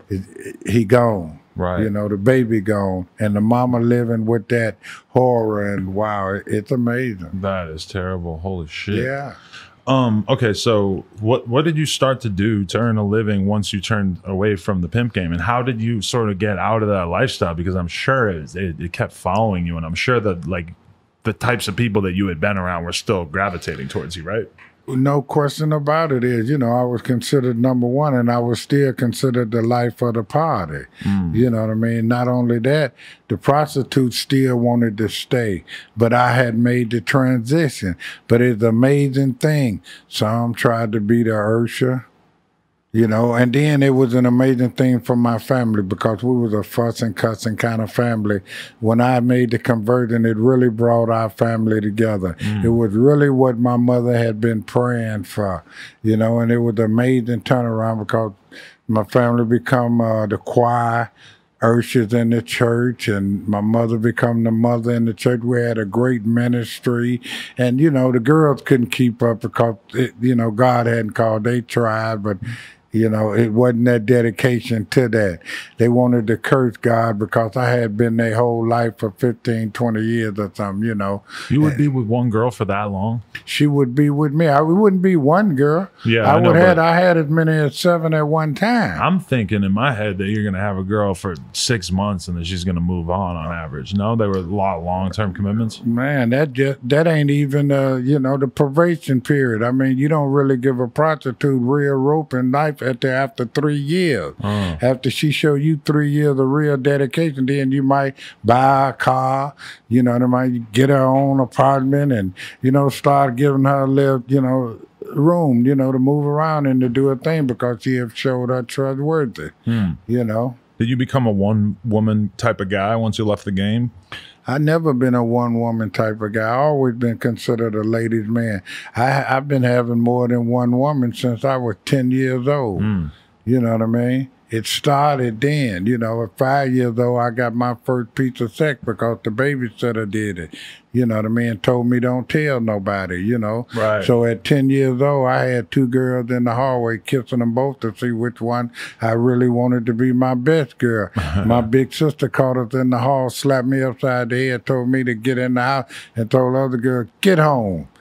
he gone. Right. You know, the baby gone, and the mama living with that horror, and wow, it's amazing. That is terrible. Holy shit. Yeah. Okay, so what did you start to do to earn a living once you turned away from the pimp game, and how did you sort of get out of that lifestyle? Because I'm sure it kept following you, and I'm sure that like the types of people that you had been around were still gravitating towards you, right? No question about it is, you know, I was considered number one, and I was still considered the life of the party. You know what I mean? Not only that, the prostitutes still wanted to stay, but I had made the transition. But it's an amazing thing. Some tried to be the Ursha, you know, and then it was an amazing thing for my family because we was a fuss and cussing kind of family. When I made the conversion, it really brought our family together. It was really what my mother had been praying for, you know, and it was an amazing turnaround because my family become the choir, Ushers in the church, and my mother become the mother in the church. We had a great ministry, and, you know, the girls couldn't keep up because, you know, God hadn't called. They tried, but you know, it wasn't that dedication to that. They wanted to curse God because I had been their whole life for 15, 20 years or something, you know. You would be with one girl for that long? She would be with me. I wouldn't be one girl. Yeah, I had as many as 7 at one time. I'm thinking in my head that you're going to have a girl for 6 months and then she's going to move on average. No, they were a lot of long-term commitments. Man, that ain't even, you know, the probation period. I mean, you don't really give a prostitute real rope in life after 3 years. After she show you 3 years of real dedication, then you might buy a car, you know, they might get her own apartment and, you know, start giving her a little, you know, room, you know, to move around and to do a thing because she have showed her trustworthy, you know. Did you become a one-woman type of guy once you left the game? I never been a one-woman type of guy. I always been considered a ladies' man. I've been having more than one woman since I was 10 years old. You know what I mean? It started then. You know, at 5 years old, I got my first piece of sex because the babysitter did it. You know what I mean? Told me don't tell nobody, you know? Right. So at 10 years old, I had 2 girls in the hallway kissing them both to see which one I really wanted to be my best girl. My big sister caught us in the hall, slapped me upside the head, told me to get in the house, and told the other girl, get home.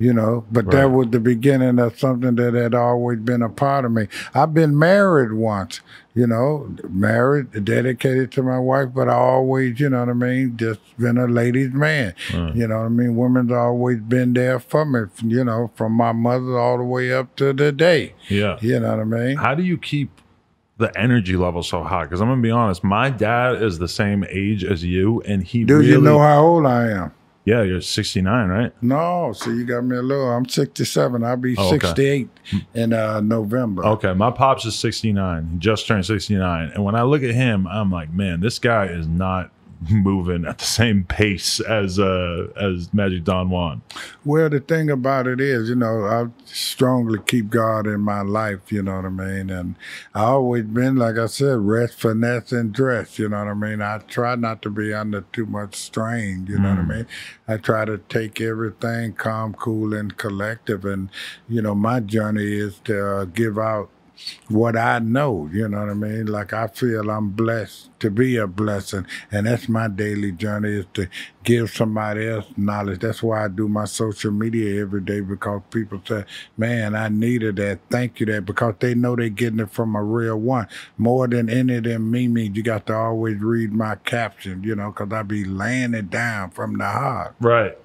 you know, but that was the beginning of something that had always been a part of me. I've been married once, you know, married, dedicated to my wife, but I always, you know what I mean, just been a ladies' man. You know what I mean? Women's always been there for me, you know, from my mother all the way up to today. Yeah. You know what I mean? How do you keep the energy level so high? Because I'm going to be honest, my dad is the same age as you, and he Do really... you know how old I am? Yeah, you're 69, right? No, so you got me a little. I'm 67. I'll be 68 in November. Okay, my pops is 69. He just turned 69. And when I look at him, I'm like, man, this guy is not moving at the same pace as Magic Don Juan. Well, the thing about it is, you know, I strongly keep God in my life, you know what I mean? And I always been, like I said, rest, finesse, and dress, you know what I mean? I try not to be under too much strain, you know what I mean? I try to take everything calm, cool, and collective. And, you know, my journey is to give out what I know, you know what I mean? Like, I feel I'm blessed to be a blessing, and that's my daily journey, is to give somebody else knowledge. That's why I do my social media every day, because people say, man, I needed that, thank you that, because they know they're getting it from a real one. More than any of them memes, you got to always read my caption, you know, because I be laying it down from the heart. Right.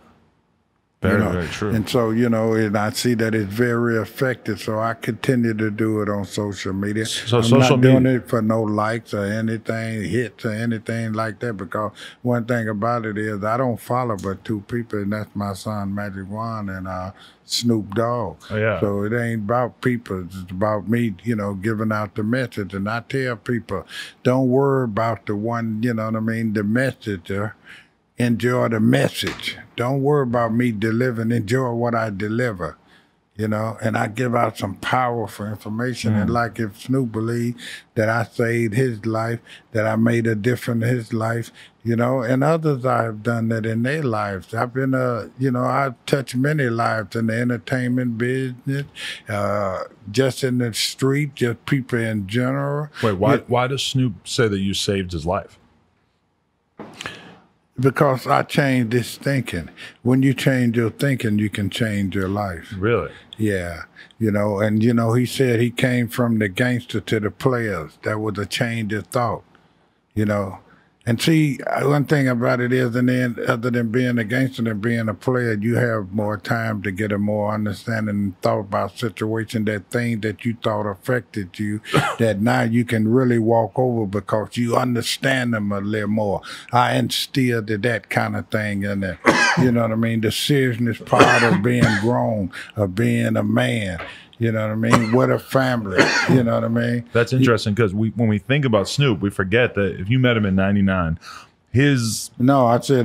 Very, you know? very true. And so, you know, and I see that it's very effective, so I continue to do it on social media. So I'm social not doing media... it for no likes or anything, hits or anything like that, because one thing about it is I don't follow but two people, and that's my son, Magic Juan, and Snoop Dogg. Oh, yeah. So it ain't about people, it's about me, you know, giving out the message. And I tell people, don't worry about the one, you know what I mean, the messenger. Enjoy the message. Don't worry about me delivering. Enjoy what I deliver, you know. And I give out some powerful information. And like, if Snoop believed that I saved his life, that I made a difference in his life, you know, and others I have done that in their lives. I've been, you know, I've touched many lives in the entertainment business, just in the street, just people in general. Wait, why does Snoop say that you saved his life? Because I changed this thinking. When you change your thinking, you can change your life. Really? Yeah. You know, and, you know, he said he came from the gangster to the players. That was a change of thought, you know. And see, one thing about it is, and then other than being a gangster and being a player, you have more time to get a more understanding and thought about situation, that thing that you thought affected you, that now you can really walk over because you understand them a little more. I instilled that kind of thing in there. You know what I mean? The seriousness part of being grown, of being a man. You know what I mean? What a family. You know what I mean? That's interesting, because when we think about Snoop, we forget that if you met him in 99, his... No, I said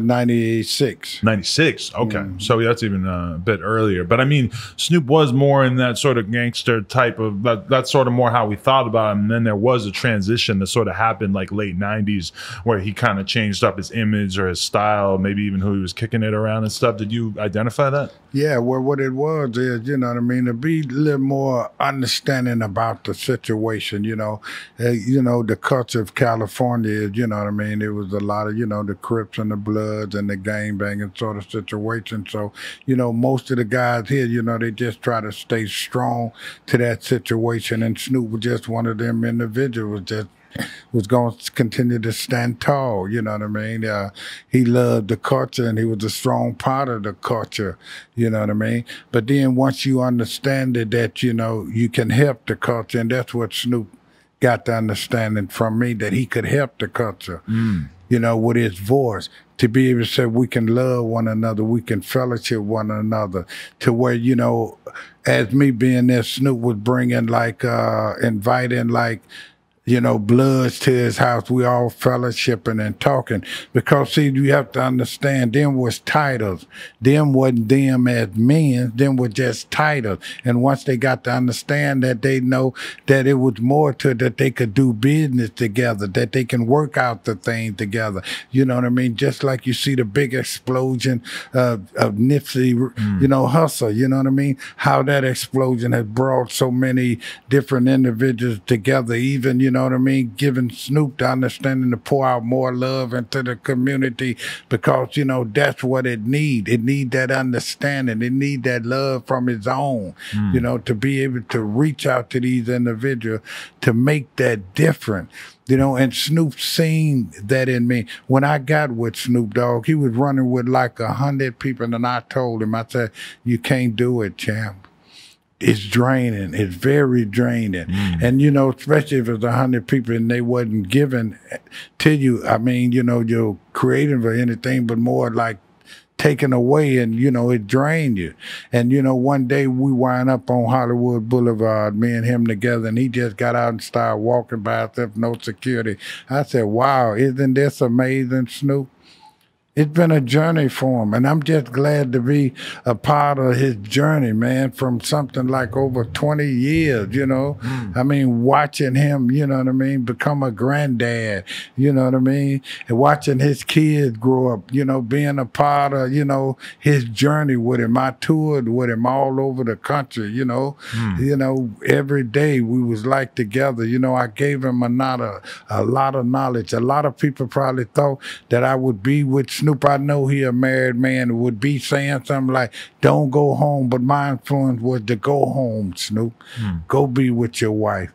96. 96. Okay. So that's even a bit earlier. But I mean, Snoop was more in that sort of gangster type of, that's sort of more how we thought about him. And then there was a transition that sort of happened like late 90s, where he kind of changed up his image or his style, maybe even who he was kicking it around and stuff. Did you identify that? Yeah, well, what it was is, you know what I mean, to be a little more understanding about the situation, you know. The culture of California is, you know what I mean, it was a lot of, you know, the Crips and the Bloods and the gangbanging sort of situation. So, you know, most of the guys here, you know, they just try to stay strong to that situation. And Snoop was just one of them individuals that was going to continue to stand tall, you know what I mean? He loved the culture, and he was a strong part of the culture, you know what I mean? But then once you understand it, that, you know, you can help the culture, and that's what Snoop got the understanding from me, that he could help the culture, you know, with his voice, to be able to say we can love one another, we can fellowship one another, to where, you know, as me being there, Snoop was bringing like, inviting like, you know, Bloods to his house. We all fellowshipping and talking. Because, see, you have to understand, them was titles. Them wasn't them as men. Them were just titles. And once they got to understand that, they know that it was more to it, that they could do business together, that they can work out the thing together. You know what I mean? Just like you see the big explosion of Nipsey, you know, Hussle. You know what I mean? How that explosion has brought so many different individuals together, even, you know what I mean, giving Snoop the understanding to pour out more love into the community because, you know, that's what it need. It need that understanding. It need that love from its own, you know, to be able to reach out to these individuals to make that different. You know, and Snoop seen that in me. When I got with Snoop Dogg, he was running with like 100 people, and I told him, I said, you can't do it, champ. It's draining. It's very draining. And, you know, especially if it's 100 people and they wasn't given to you, I mean, you know, you're creative or anything, but more like taken away, and, you know, it drained you. And, you know, one day we wind up on Hollywood Boulevard, me and him together, and he just got out and started walking by himself, no security. I said, wow, isn't this amazing, Snoop? It's been a journey for him, and I'm just glad to be a part of his journey, man, from something like over 20 years, you know? I mean, watching him, you know what I mean, become a granddad, you know what I mean? And watching his kids grow up, you know, being a part of, you know, his journey with him. I toured with him all over the country, you know? You know, every day we was like together. You know, I gave him a lot of knowledge. A lot of people probably thought that I would be with Snoop. I know he a married man who would be saying something like, don't go home, but my influence was to go home, Snoop. Go be with your wife.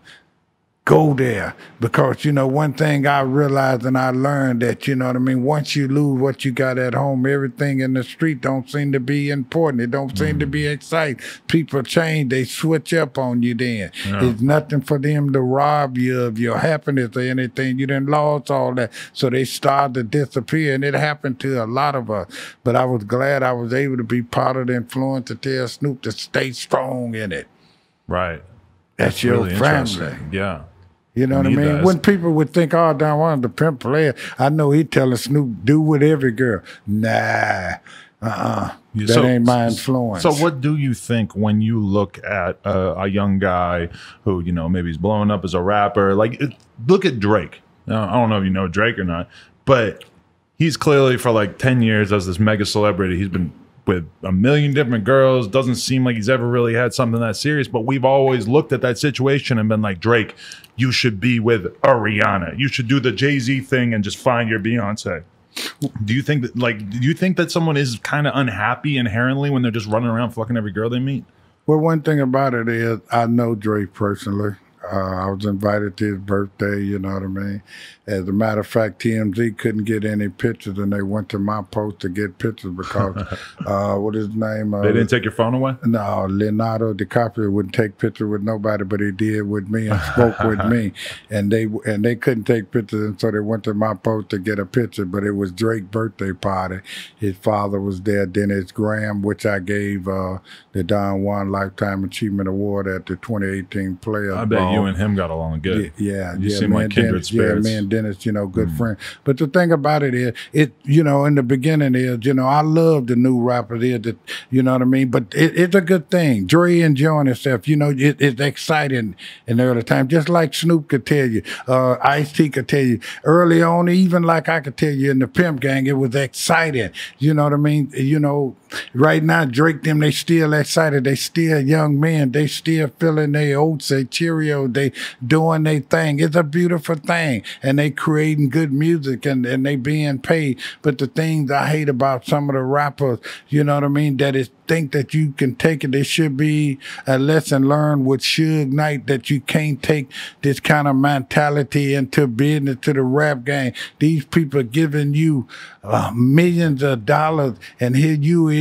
Go there. Because, you know, one thing I realized and I learned that, you know what I mean, once you lose what you got at home, everything in the street don't seem to be important. It don't seem to be exciting. People change. They switch up on you then. It's nothing for them to rob you of your happiness or anything. You done lost all that. So they start to disappear, and it happened to a lot of us. But I was glad I was able to be part of the influence to tell Snoop to stay strong in it. Right. That's your really family. Yeah. You know what I mean? When people would think, oh, Don Juan, the pimp player, I know he telling Snoop, do with every girl. Nah, that ain't my influence. So what do you think when you look at a young guy who, you know, maybe he's blowing up as a rapper? Like, look at Drake. Now, I don't know if you know Drake or not, but he's clearly for like 10 years as this mega celebrity. He's been with a million different girls. Doesn't seem like he's ever really had something that serious, but we've always looked at that situation and been like, Drake, you should be with a Rihanna. You should do the Jay-Z thing and just find your Beyonce. Do you think that someone is kind of unhappy inherently when they're just running around fucking every girl they meet? Well, one thing about it is I know Drake personally. I was invited to his birthday, you know what I mean? As a matter of fact, TMZ couldn't get any pictures, and they went to my post to get pictures because, what is his name? They didn't take your phone away? No, Leonardo DiCaprio wouldn't take pictures with nobody, but he did with me and spoke with me. And they couldn't take pictures, and so they went to my post to get a picture, but it was Drake's birthday party. His father was there, Dennis Graham, which I gave the Don Juan Lifetime Achievement Award at the 2018 Players I bet Ball. you and him got along good. Yeah. You seem like kindred spirits. Yeah, me and Dennis, you know, good friend. But the thing about it is, you know, in the beginning is, you know, I love the new rappers here, you know what I mean? But it's a good thing. Dre enjoying himself, you know, it's exciting in the early time. Just like Snoop could tell you, Ice-T could tell you. Early on, even like I could tell you in the Pimp Gang, it was exciting. You know what I mean? You know, right now, Drake, them, they still excited. They still young men. They still feeling their oats, their Cheerios. They doing their thing. It's a beautiful thing. And they creating good music and they being paid. But the things I hate about some of the rappers, you know what I mean, that is think that you can take it. There should be a lesson learned with Suge Knight that you can't take this kind of mentality into business to the rap game. These people are giving you millions of dollars, and here you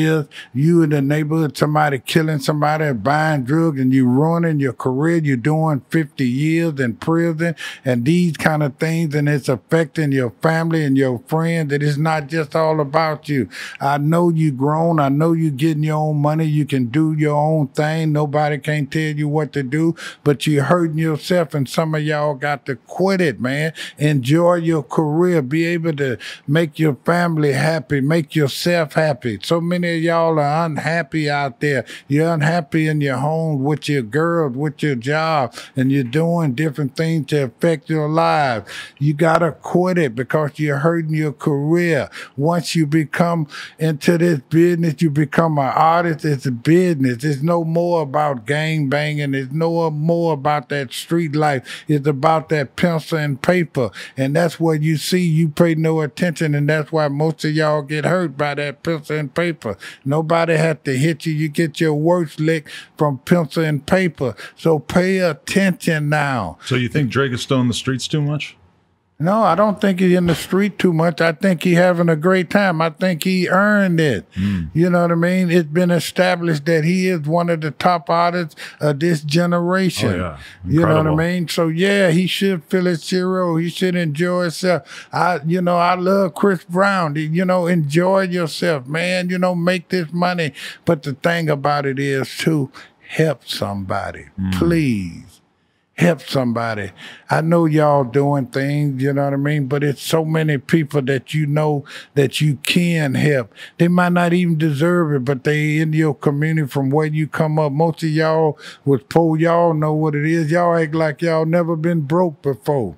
in the neighborhood, somebody killing somebody, buying drugs, and you ruining your career. You're doing 50 years in prison and these kind of things, and it's affecting your family and your friends. It is not just all about you. I know you grown. I know you getting your own money. You can do your own thing. Nobody can tell you what to do, but you're hurting yourself, and some of y'all got to quit it, man. Enjoy your career. Be able to make your family happy. Make yourself happy. So many of y'all are unhappy out there. You're unhappy in your home with your girls, with your job, and you're doing different things to affect your life, you got to quit it because you're hurting your career. Once you become into this business, you become an artist. It's a business. It's no more about gang banging. It's no more about that street life. It's about that pencil and paper. And that's what you see. You pay no attention, and that's why most of y'all get hurt by that pencil and paper. Nobody has to hit you. You get your worst lick from pencil and paper. So pay attention now. So you think Drake is still in the streets too much? No, I don't think he's in the street too much. I think he's having a great time. I think he earned it. You know what I mean? It's been established that he is one of the top artists of this generation. Oh, yeah. You know what I Incredible. mean? So yeah, he should feel his zero. He should enjoy himself. I love Chris Brown. Enjoy yourself, man. Make this money. But the thing about it is too, help somebody, please. Help somebody. I know y'all doing things, you know what I mean? But it's so many people that you know that you can help. They might not even deserve it, but they in your community from where you come up. Most of y'all was poor. Y'all know what it is. Y'all act like y'all never been broke before.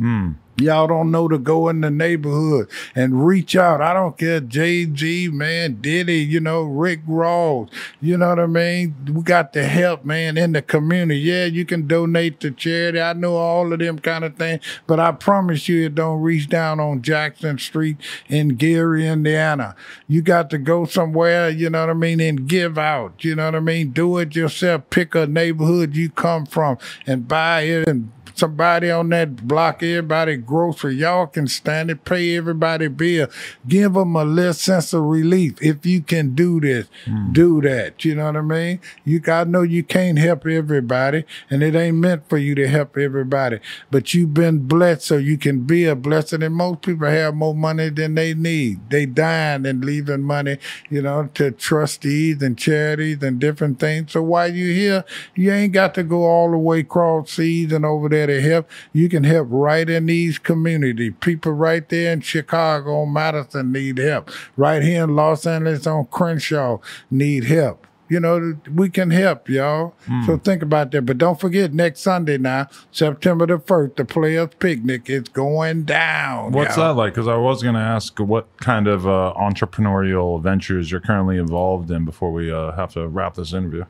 Y'all don't know to go in the neighborhood and reach out. I don't care, Jay-Z, man, Diddy, Rick Ross, you know what I mean? We got to help, man, in the community. Yeah, you can donate to charity. I know all of them kind of things, but I promise you it don't reach down on Jackson Street in Gary, Indiana. You got to go somewhere, you know what I mean, and give out, you know what I mean? Do it yourself. Pick a neighborhood you come from and buy it, and somebody on that block, everybody grocery, y'all can stand it, pay everybody bill, give them a little sense of relief. If you can do this, do that. You know what I mean? You gotta know you can't help everybody, and it ain't meant for you to help everybody. But you've been blessed so you can be a blessing, and most people have more money than they need. They dying and leaving money, to trustees and charities and different things. So while you here, you ain't got to go all the way across seas and over there to help. You can help right in these communities. People right there in Chicago on Madison need help. Right here in Los Angeles on Crenshaw need help. We can help, y'all. So think about that. But don't forget, next Sunday now, September the 1st, the Players Picnic is going down. What's that like? Because I was going to ask what kind of entrepreneurial ventures you're currently involved in before we have to wrap this interview.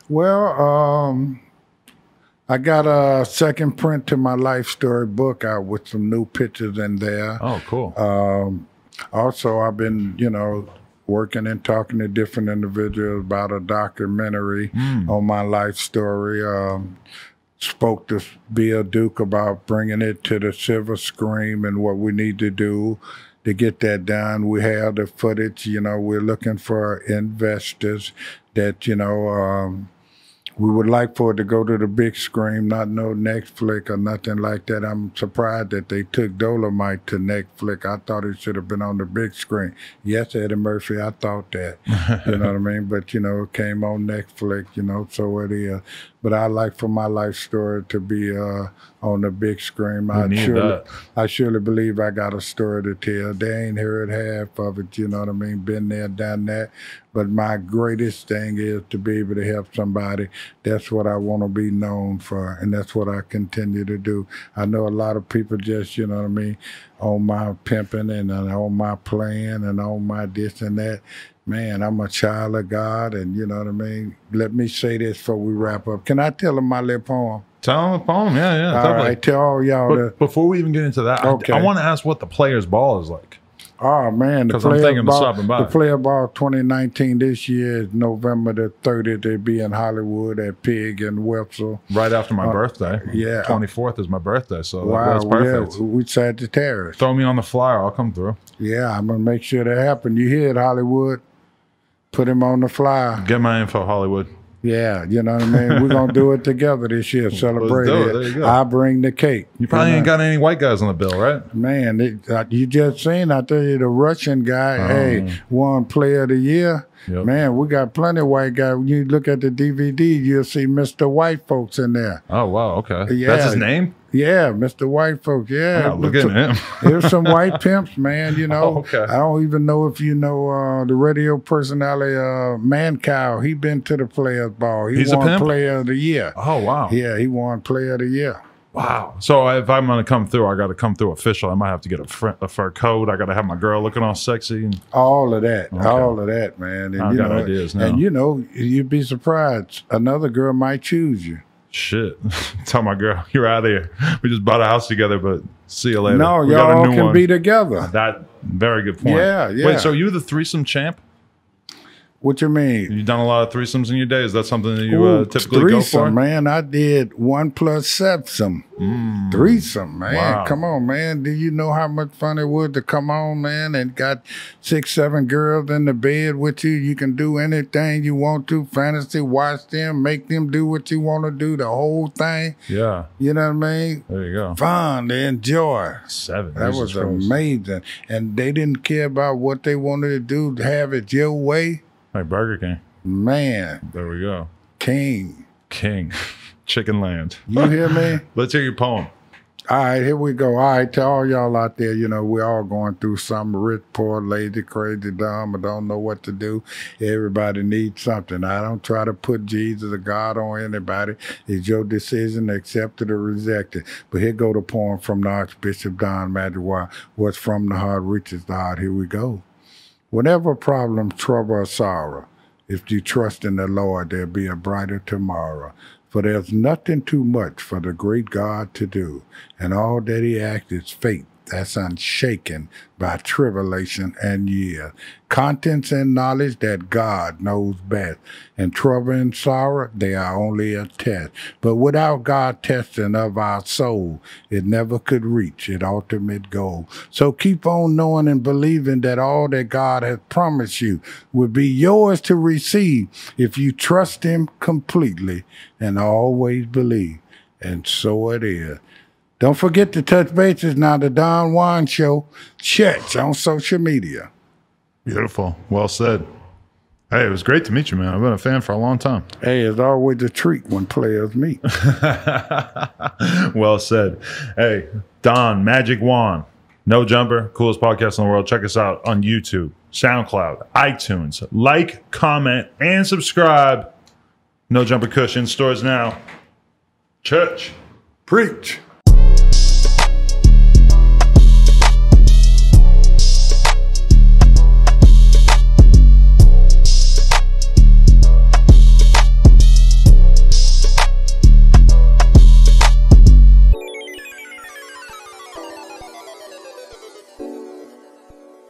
Well, I got a second print to my life story book out with some new pictures in there. Oh, cool. Also, I've been, working and talking to different individuals about a documentary on my life story. Spoke to Bill Duke about bringing it to the silver screen and what we need to do to get that done. We have the footage, we're looking for investors that, we would like for it to go to the big screen, not no Netflix or nothing like that. I'm surprised that they took Dolomite to Netflix. I thought it should have been on the big screen. Yes, Eddie Murphy, I thought that. You know what I mean? But, it came on Netflix, so it is. But I like for my life story to be on the big screen. I surely believe I got a story to tell. They ain't heard half of it, you know what I mean? Been there, done that. But my greatest thing is to be able to help somebody. That's what I want to be known for, and that's what I continue to do. I know a lot of people just, you know what I mean, on my pimping and on my playing and on my this and that. Man, I'm a child of God, and you know what I mean? Let me say this before we wrap up. Can I tell them my little poem? Tell them a poem, yeah. All right, tell all y'all. But before we even get into that, Okay. I want to ask what the Players Ball is like. Oh, man. Because I'm thinking of stopping by. The Player Ball 2019 this year is November the 30th. They'll be in Hollywood at Pig and Wetzel. Right after my birthday. Yeah. 24th is my birthday, so Wow, that's perfect. yeah, we Sagittarius. Throw me on the flyer, I'll come through. Yeah, I'm going to make sure that happens. You hear it, Hollywood? Put him on the flyer. Get my info, Hollywood. Yeah, you know what I mean? We're going to do it together this year, celebrate do it. it. There you go. I'll bring the cake. You probably ain't got any white guys on the bill, right? Man, you just seen, I tell you, the Russian guy, won Player of the Year. Yep. Man, we got plenty of white guys. When you look at the DVD, you'll see Mr. White folks in there. Oh, wow, okay. Yeah. That's his name? Yeah, Mr. White Folks. Yeah, look at him. There's some white pimps, man. You know, Okay. I don't even know if you know the radio personality Mancow. He been to the Players Ball. He's a won pimp? Player of the Year. Oh wow. Yeah, he won Player of the Year. Wow. So if I'm gonna come through, I got to come through official. I might have to get a fur coat. I got to have my girl looking all sexy. And All of that, man. And I got ideas now. And you know, you'd be surprised. Another girl might choose you. shit, tell my girl, you're out of here. We just bought a house together, but see you later. No, We got a y'all new can one. be together. That very good point. Yeah. Wait, so you the threesome champ? What you mean? You done a lot of threesomes in your day? Is that something that you Ooh, typically threesome, go for? man. I did 1+7. Threesome, man. Wow. Come on, man. Do you know how much fun it was to come on, man, and got 6, 7 girls in the bed with you? You can do anything you want to. Fantasy, watch them, make them do what you want to do, the whole thing. Yeah, You know what I mean? there you go. Fun to enjoy. 7. That Jesus was Christ. amazing. And they didn't care about what they wanted to do, to have it your way. Like Burger King. Man, There we go. king. King. Chicken Land. You hear me? Let's hear your poem. All right, here we go. All right, to all y'all out there, you know, we're all going through something, rich, poor, lazy, crazy, dumb, or don't know what to do. Everybody needs something. I don't try to put Jesus or God on anybody. It's your decision to accept it or reject it. But here go the poem from the Archbishop Don Madrigal. What's from the heart reaches the heart. Here we go. Whatever problem, trouble, or sorrow, if you trust in the Lord, there'll be a brighter tomorrow. For there's nothing too much for the great God to do, and all that he acts is faith that's unshaken by tribulation and years. Contents and knowledge that God knows best, and trouble and sorrow, they are only a test. But without God testing of our soul, it never could reach its ultimate goal. So keep on knowing and believing that all that God has promised you will be yours to receive if you trust him completely and always believe. And so it is. Don't forget to touch bases now. The Don Juan Show, church on social media. Beautiful. Well said. Hey, it was great to meet you, man. I've been a fan for a long time. Hey, it's always a treat when players meet. Well said. Hey, Don Magic Juan, No Jumper, coolest podcast in the world. Check us out on YouTube, SoundCloud, iTunes. Like, comment, and subscribe. No Jumper Cushion stores now. Church. Preach.